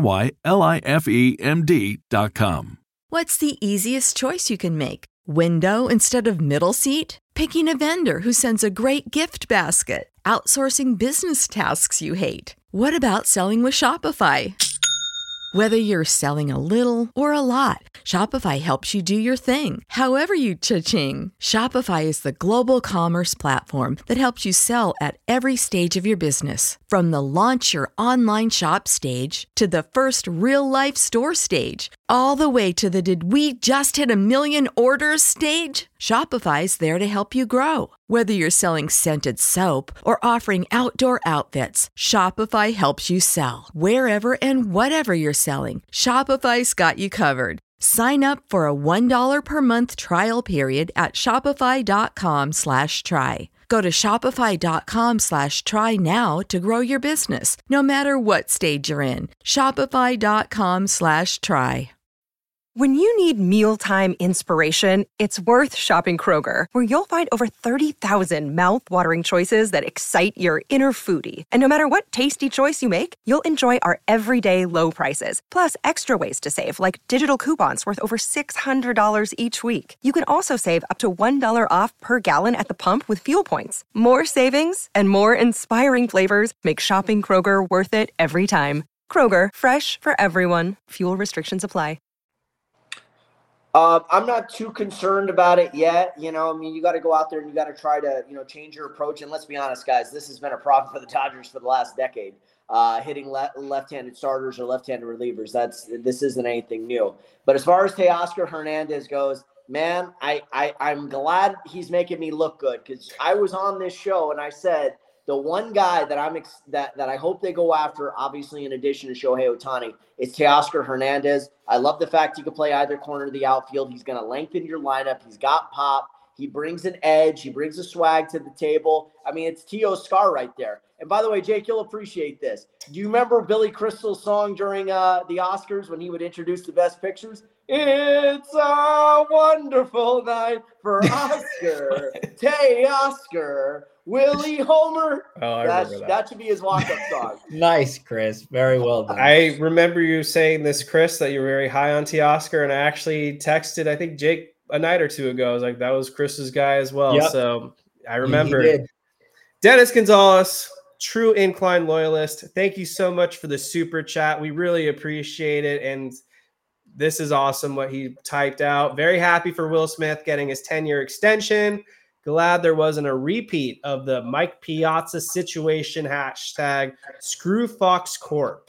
TryLifeMD.com. What's the easiest choice you can make? Window instead of middle seat? Picking a vendor who sends a great gift basket? Outsourcing business tasks you hate? What about selling with Shopify? Whether you're selling a little or a lot, Shopify helps you do your thing, however you cha-ching. Shopify is the global commerce platform that helps you sell at every stage of your business. From the launch your online shop stage to the first real-life store stage, all the way to the did we just hit 1 million orders stage. Shopify's there to help you grow. Whether you're selling scented soap or offering outdoor outfits, Shopify helps you sell. Wherever and whatever you're selling, Shopify's got you covered. Sign up for a $1 per month trial period at shopify.com/try. Go to shopify.com/try now to grow your business, no matter what stage you're in. Shopify.com/try. When you need mealtime inspiration, it's worth shopping Kroger, where you'll find over 30,000 mouth-watering choices that excite your inner foodie. And no matter what tasty choice you make, you'll enjoy our everyday low prices, plus extra ways to save, like digital coupons worth over $600 each week. You can also save up to $1 off per gallon at the pump with fuel points. More savings and more inspiring flavors make shopping Kroger worth it every time. Kroger, fresh for everyone. Fuel restrictions apply. I'm not too concerned about it yet. You know, I mean, you got to go out there and you got to try to, change your approach. And let's be honest, guys, this has been a problem for the Dodgers for the last decade. Hitting left-handed starters or left-handed relievers. This isn't anything new. But as far as Teoscar Hernandez goes, man, I'm glad he's making me look good, because I was on this show and I said the one guy that that I hope they go after, obviously in addition to Shohei Ohtani, is Teoscar Hernandez. I love the fact he can play either corner of the outfield. He's going to lengthen your lineup. He's got pop. He brings an edge. He brings a swag to the table. I mean, it's Tio Scar right there. And by the way, Jake, you'll appreciate this. Do you remember Billy Crystal's song during the Oscars when he would introduce the best pictures? It's a wonderful night for Oscar, Teoscar, Willie Homer. Oh, that should be his walk-up song. Nice, Chris. Very well done. I remember you saying this, Chris, that you were very high on Teoscar, and I actually texted, I think, Jake a night or two ago. I was like, that was Chris's guy as well. Yep. So I remember. Dennis Gonzalez, true Incline loyalist. Thank you so much for the super chat. We really appreciate it. And this is awesome what he typed out. Very happy for Will Smith getting his 10-year extension. Glad there wasn't a repeat of the Mike Piazza situation. Hashtag screw Fox Corp.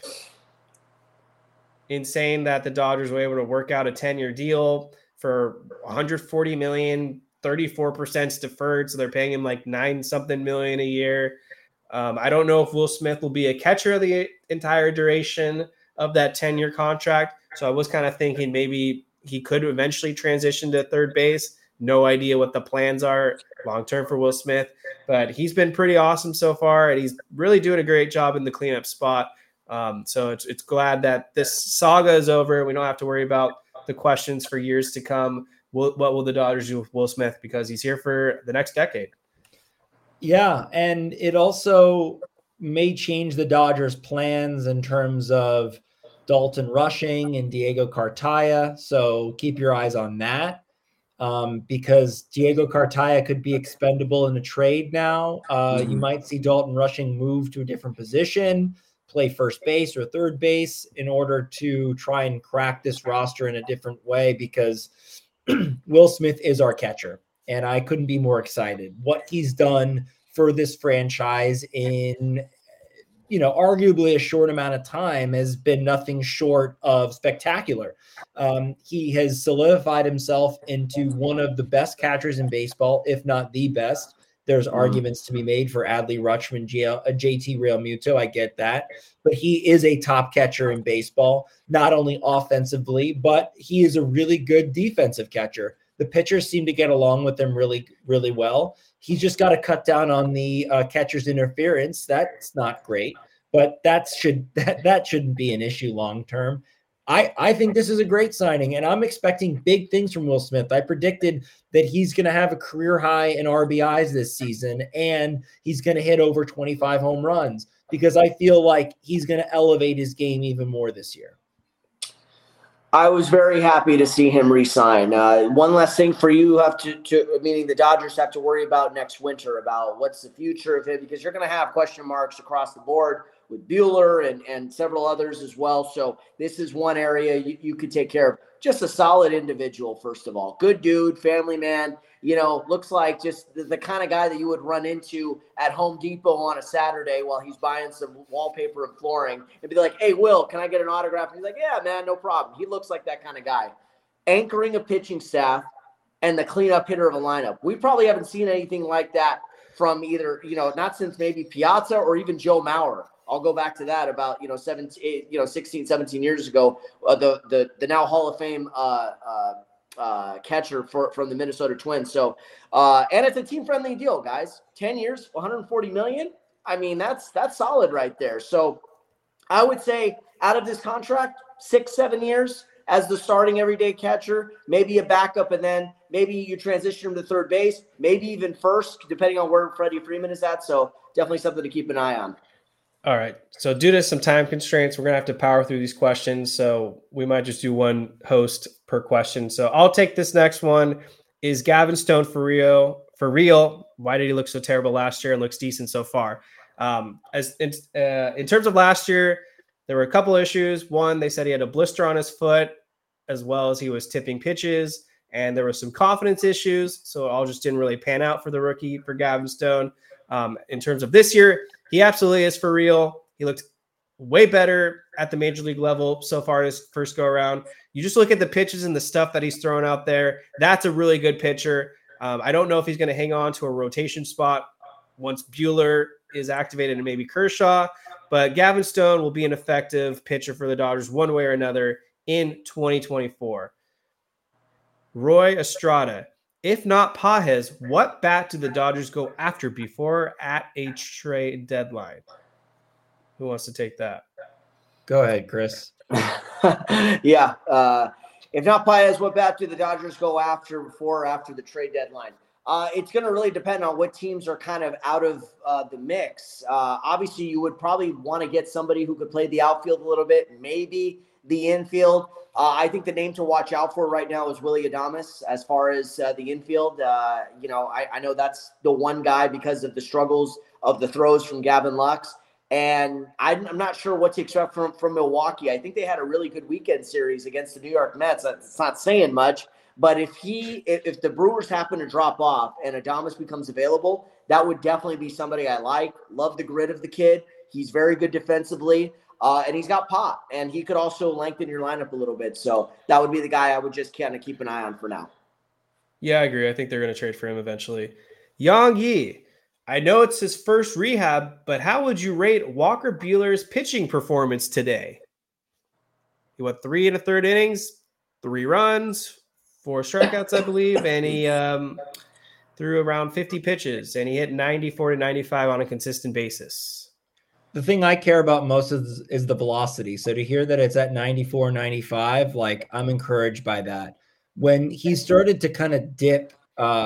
Insane that the Dodgers were able to work out a 10-year deal for $140 million, 34% deferred. So they're paying him like $9-something million a year. I don't know if Will Smith will be a catcher the entire duration of that 10-year contract. So I was kind of thinking maybe he could eventually transition to third base. No idea what the plans are long-term for Will Smith, but he's been pretty awesome so far, and he's really doing a great job in the cleanup spot. So it's glad that this saga is over. We don't have to worry about the questions for years to come. What will the Dodgers do with Will Smith? Because he's here for the next decade. Yeah, and it also may change the Dodgers' plans in terms of Dalton Rushing and Diego Cartaya. So keep your eyes on that, because Diego Cartaya could be expendable in a trade now. You might see Dalton Rushing move to a different position, play first base or third base in order to try and crack this roster in a different way, because Will Smith is our catcher. And I couldn't be more excited. What he's done for this franchise in arguably a short amount of time has been nothing short of spectacular. He has solidified himself into one of the best catchers in baseball, if not the best. There's arguments to be made for Adley Rutschman, JT Realmuto. I get that. But he is a top catcher in baseball, not only offensively, but he is a really good defensive catcher. The pitchers seem to get along with him really, really well. He's just got to cut down on the catcher's interference. That's not great, but that shouldn't be an issue long term. I think this is a great signing, and I'm expecting big things from Will Smith. I predicted that he's going to have a career high in RBIs this season, and he's going to hit over 25 home runs because I feel like he's going to elevate his game even more this year. I was very happy to see him resign. One less thing for you have to meaning the Dodgers have to worry about next winter about what's the future of him, because you're going to have question marks across the board with Buehler and several others as well. So this is one area you could take care of. Just a solid individual, first of all. Good dude, family man. Looks like just the kind of guy that you would run into at Home Depot on a Saturday while he's buying some wallpaper and flooring and be like, hey, Will, can I get an autograph? And he's like, yeah, man, no problem. He looks like that kind of guy. Anchoring a pitching staff and the cleanup hitter of a lineup. We probably haven't seen anything like that from either, not since maybe Piazza or even Joe Mauer. I'll go back to that about 16, 17 years ago. The now Hall of Fame catcher from the Minnesota Twins. So and it's a team friendly deal, guys. 10 years, $140 million. I mean, that's solid right there. So I would say out of this contract, 6-7 years as the starting everyday catcher, maybe a backup, and then maybe you transition him to third base, maybe even first, depending on where Freddie Freeman is at. So definitely something to keep an eye on. All right. So due to some time constraints, we're going to have to power through these questions. So we might just do one host per question. So I'll take this next one. Is Gavin Stone for real? For real? Why did he look so terrible last year and looks decent so far? In terms of last year, there were a couple issues. One, they said he had a blister on his foot, as well as he was tipping pitches, and there were some confidence issues. So it all just didn't really pan out for the rookie, for Gavin Stone. In terms of this year, he absolutely is for real. He looked way better at the major league level so far his first go around. You just look at the pitches and the stuff that he's throwing out there. That's a really good pitcher. I don't know if he's going to hang on to a rotation spot once Buehler is activated and maybe Kershaw, but Gavin Stone will be an effective pitcher for the Dodgers one way or another in 2024. Roy Estrada. If not Pages, what bat do the Dodgers go after before at a trade deadline? Who wants to take that? Go ahead, Chris. Yeah. If not Pages, what bat do the Dodgers go after before or after the trade deadline? It's going to really depend on what teams are kind of out of the mix. Obviously, you would probably want to get somebody who could play the outfield a little bit, maybe the infield. I think the name to watch out for right now is Willy Adames as far as the infield. I know that's the one guy because of the struggles of the throws from Gavin Lux. And I'm not sure what to expect from Milwaukee. I think they had a really good weekend series against the New York Mets. That's not saying much. But if the Brewers happen to drop off and Adames becomes available, that would definitely be somebody I like. Love the grit of the kid. He's very good defensively. And he's got pop, and he could also lengthen your lineup a little bit. So that would be the guy I would just kind of keep an eye on for now. Yeah, I agree. I think they're going to trade for him eventually. Yang Yi, I know it's his first rehab, but how would you rate Walker Buehler's pitching performance today? He went 3 1/3 innings, 3 runs, 4 strikeouts, I believe, and he threw around 50 pitches, and he hit 94 to 95 on a consistent basis. The thing I care about most is the velocity. So to hear that it's at 94, 95, like I'm encouraged by that. When he started to kind of dip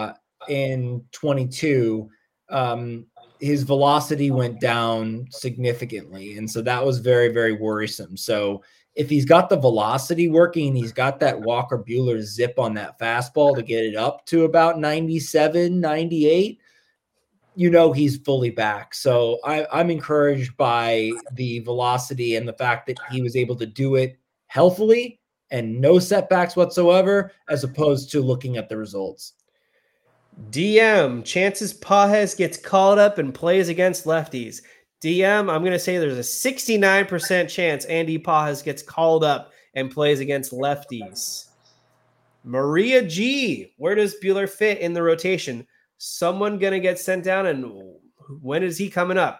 in 22, his velocity went down significantly. And so that was very, very worrisome. So if he's got the velocity working, he's got that Walker Buehler zip on that fastball to get it up to about 97, 98, he's fully back. So I'm encouraged by the velocity and the fact that he was able to do it healthily and no setbacks whatsoever, as opposed to looking at the results. DM, chances Pages gets called up and plays against lefties. DM, I'm going to say there's a 69% chance Andy Pages gets called up and plays against lefties. Maria G, where does Buehler fit in the rotation? Someone going to get sent down, and when is he coming up?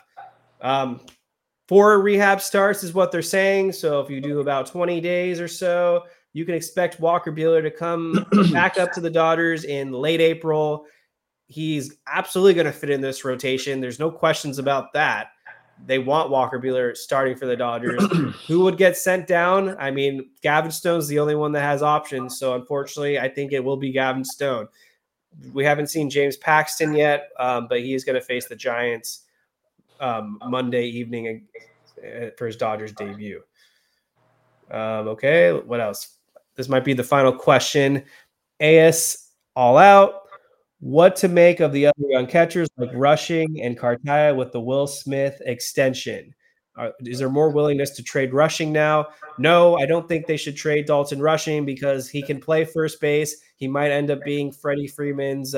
4 rehab starts is what they're saying. So if you do about 20 days or so, you can expect Walker Buehler to come back up to the Dodgers in late April. He's absolutely going to fit in this rotation. There's no questions about that. they want Walker Buehler starting for the Dodgers. Who would get sent down? I mean, Gavin Stone's the only one that has options. So unfortunately, I think it will be Gavin Stone. We haven't seen James Paxton yet, but he is going to face the Giants Monday evening for his Dodgers debut. Okay, what else? This might be the final question. AS all out. What to make of the other young catchers like Rushing and Cartaya with the Will Smith extension? Is there more willingness to trade Rushing now? No, I don't think they should trade Dalton Rushing because he can play first base. He might end up being Freddie Freeman's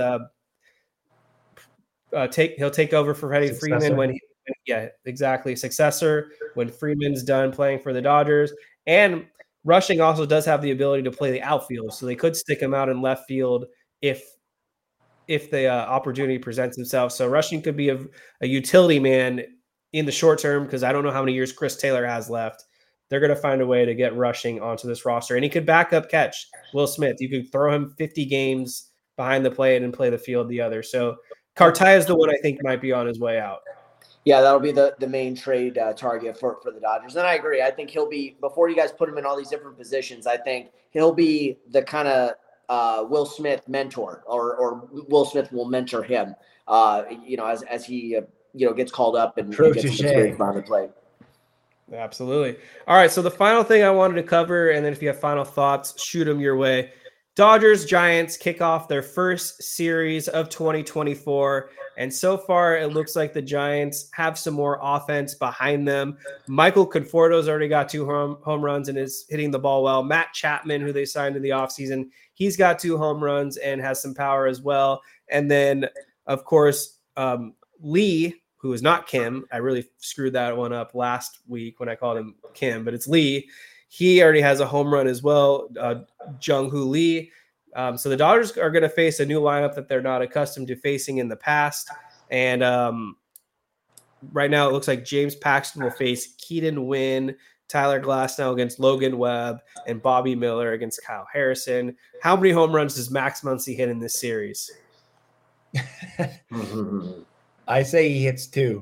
he'll take over for Freddie Freeman when successor when Freeman's done playing for the Dodgers. And Rushing also does have the ability to play the outfield, so they could stick him out in left field if the opportunity presents itself. So Rushing could be a utility man in the short term because I don't know how many years Chris Taylor has left. They're going to find a way to get Rushing onto this roster. And he could back up catch Will Smith. You could throw him 50 games behind the plate and play the field the other. So Cartaya is the one I think might be on his way out. Yeah, that'll be the main trade target for the Dodgers. And I agree. I think he'll be, before you guys put him in all these different positions, I think he'll be the kind of Will Smith mentor, or Will Smith will mentor him, as he, gets called up and gets experience behind the plate. Absolutely. All right. So the final thing I wanted to cover, and then if you have final thoughts, shoot them your way. Dodgers Giants kick off their first series of 2024. And so far, it looks like the Giants have some more offense behind them. Michael Conforto's already got 2 home runs and is hitting the ball well. Matt Chapman, who they signed in the offseason, he's got 2 home runs and has some power as well. And then, of course, Lee, who is not Kim. I really screwed that one up last week when I called him Kim, but it's Lee. He already has a home run as well, Jung-Hoo Lee. So the Dodgers are going to face a new lineup that they're not accustomed to facing in the past. And right now it looks like James Paxton will face Keaton Winn, Tyler Glasnow against Logan Webb, and Bobby Miller against Kyle Harrison. How many home runs does Max Muncy hit in this series? I say he hits 2.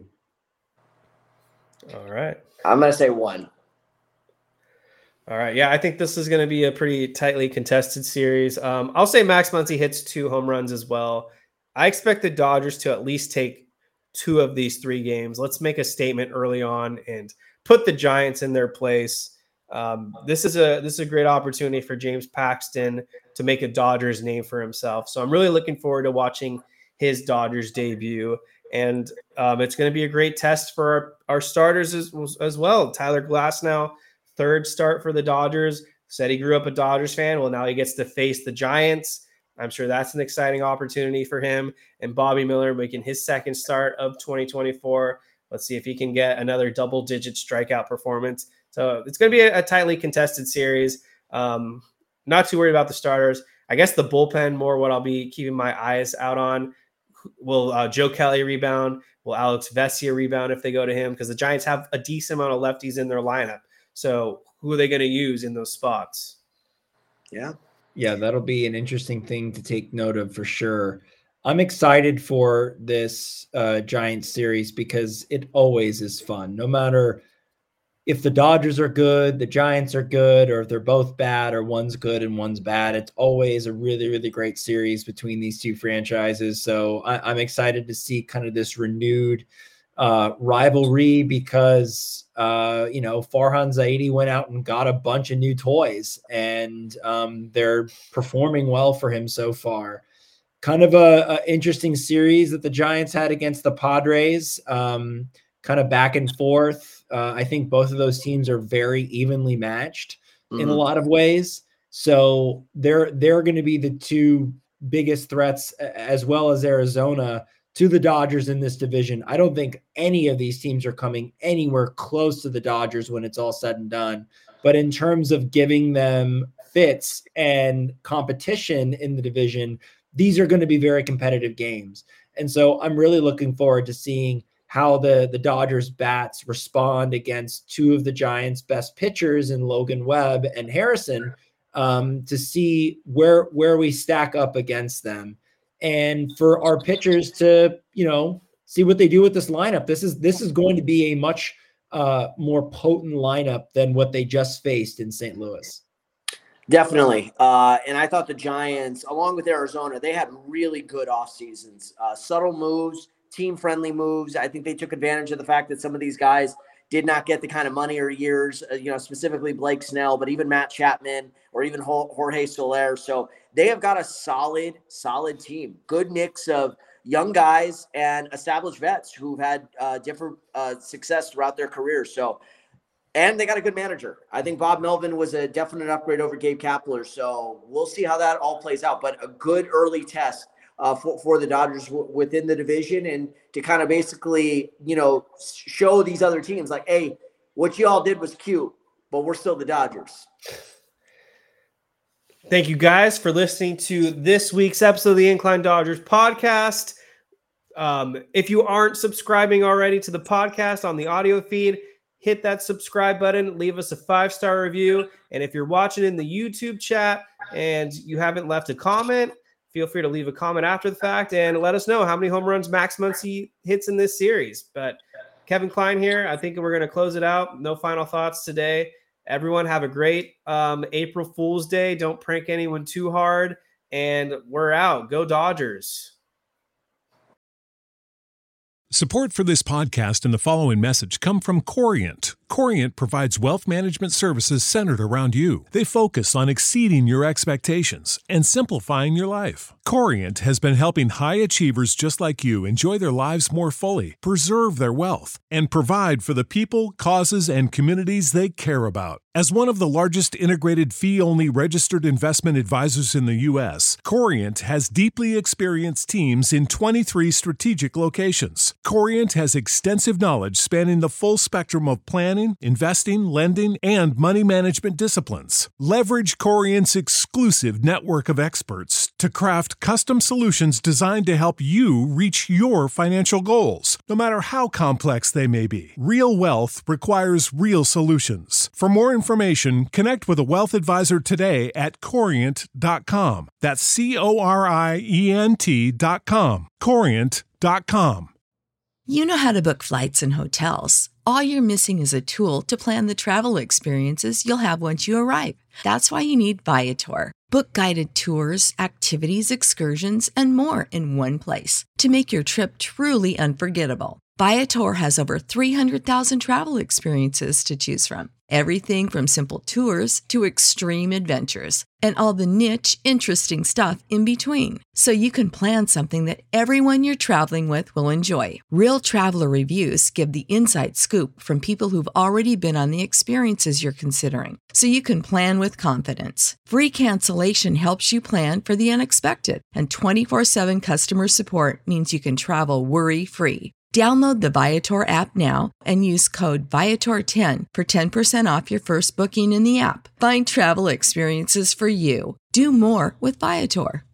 All right. I'm going to say 1. All right. Yeah, I think this is going to be a pretty tightly contested series. I'll say Max Muncy hits 2 home runs as well. I expect the Dodgers to at least take 2 of these 3 games. Let's make a statement early on and put the Giants in their place. This is a great opportunity for James Paxton to make a Dodgers name for himself. So I'm really looking forward to watching his Dodgers debut. And it's going to be a great test for our starters as well. Tyler Glasnow, 3rd start for the Dodgers, said he grew up a Dodgers fan. Well, now he gets to face the Giants. I'm sure that's an exciting opportunity for him. And Bobby Miller making his 2nd start of 2024. Let's see if he can get another double-digit strikeout performance. So it's going to be a tightly contested series. Not too worried about the starters. I guess the bullpen more what I'll be keeping my eyes out on. Will Joe Kelly rebound? Will Alex Vesia rebound if they go to him? Because the Giants have a decent amount of lefties in their lineup. So who are they going to use in those spots? Yeah, that'll be an interesting thing to take note of for sure. I'm excited for this Giants series because it always is fun. No matter if the Dodgers are good, the Giants are good, or if they're both bad or one's good and one's bad, it's always a really, really great series between these 2 franchises. So I'm excited to see kind of this renewed rivalry because, Farhan Zaidi went out and got a bunch of new toys and they're performing well for him so far. Kind of a interesting series that the Giants had against the Padres, kind of back and forth. I think both of those teams are very evenly matched in a lot of ways. So they're going to be the 2 biggest threats, as well as Arizona, to the Dodgers in this division. I don't think any of these teams are coming anywhere close to the Dodgers when it's all said and done. But in terms of giving them fits and competition in the division, these are going to be very competitive games. And so I'm really looking forward to seeing how the Dodgers bats respond against 2 of the Giants' best pitchers in Logan Webb and Harrison, to see where we stack up against them. And for our pitchers to, see what they do with this lineup. This is going to be a much more potent lineup than what they just faced in St. Louis. Definitely. And I thought the Giants, along with Arizona, they had really good off seasons, subtle moves, team-friendly moves. I think they took advantage of the fact that some of these guys did not get the kind of money or years, specifically Blake Snell, but even Matt Chapman or even Jorge Soler. So they have got a solid team. Good mix of young guys and established vets who've had different success throughout their careers. So, and they got a good manager. I think Bob Melvin was a definite upgrade over Gabe Kapler. So we'll see how that all plays out. But a good early test for the Dodgers within the division, and to kind of basically, show these other teams like, hey, what you all did was cute, but we're still the Dodgers. Thank you guys for listening to this week's episode of the Incline Dodgers podcast. If you aren't subscribing already to the podcast on the audio feed, hit that subscribe button, leave us a 5-star review. And if you're watching in the YouTube chat and you haven't left a comment, feel free to leave a comment after the fact and let us know how many home runs Max Muncy hits in this series. But Kevin Klein here. I think we're going to close it out. No final thoughts today. Everyone have a great April Fool's Day. Don't prank anyone too hard. And we're out. Go Dodgers. Support for this podcast and the following message come from Corient. Corient provides wealth management services centered around you. They focus on exceeding your expectations and simplifying your life. Corient has been helping high achievers just like you enjoy their lives more fully, preserve their wealth, and provide for the people, causes, and communities they care about. As one of the largest integrated fee-only registered investment advisors in the U.S., Corient has deeply experienced teams in 23 strategic locations. Corient has extensive knowledge spanning the full spectrum of planning, investing, lending, and money management disciplines. Leverage Corient's exclusive network of experts to craft custom solutions designed to help you reach your financial goals, no matter how complex they may be. Real wealth requires real solutions. For more information, connect with a wealth advisor today at Corient.com. That's Corient.com. Corient.com. You know how to book flights and hotels. All you're missing is a tool to plan the travel experiences you'll have once you arrive. That's why you need Viator. Book guided tours, activities, excursions, and more in one place to make your trip truly unforgettable. Viator has over 300,000 travel experiences to choose from. Everything from simple tours to extreme adventures and all the niche, interesting stuff in between. So you can plan something that everyone you're traveling with will enjoy. Real traveler reviews give the inside scoop from people who've already been on the experiences you're considering. So you can plan with confidence. Free cancellation helps you plan for the unexpected. And 24/7 customer support means you can travel worry-free. Download the Viator app now and use code Viator10 for 10% off your first booking in the app. Find travel experiences for you. Do more with Viator.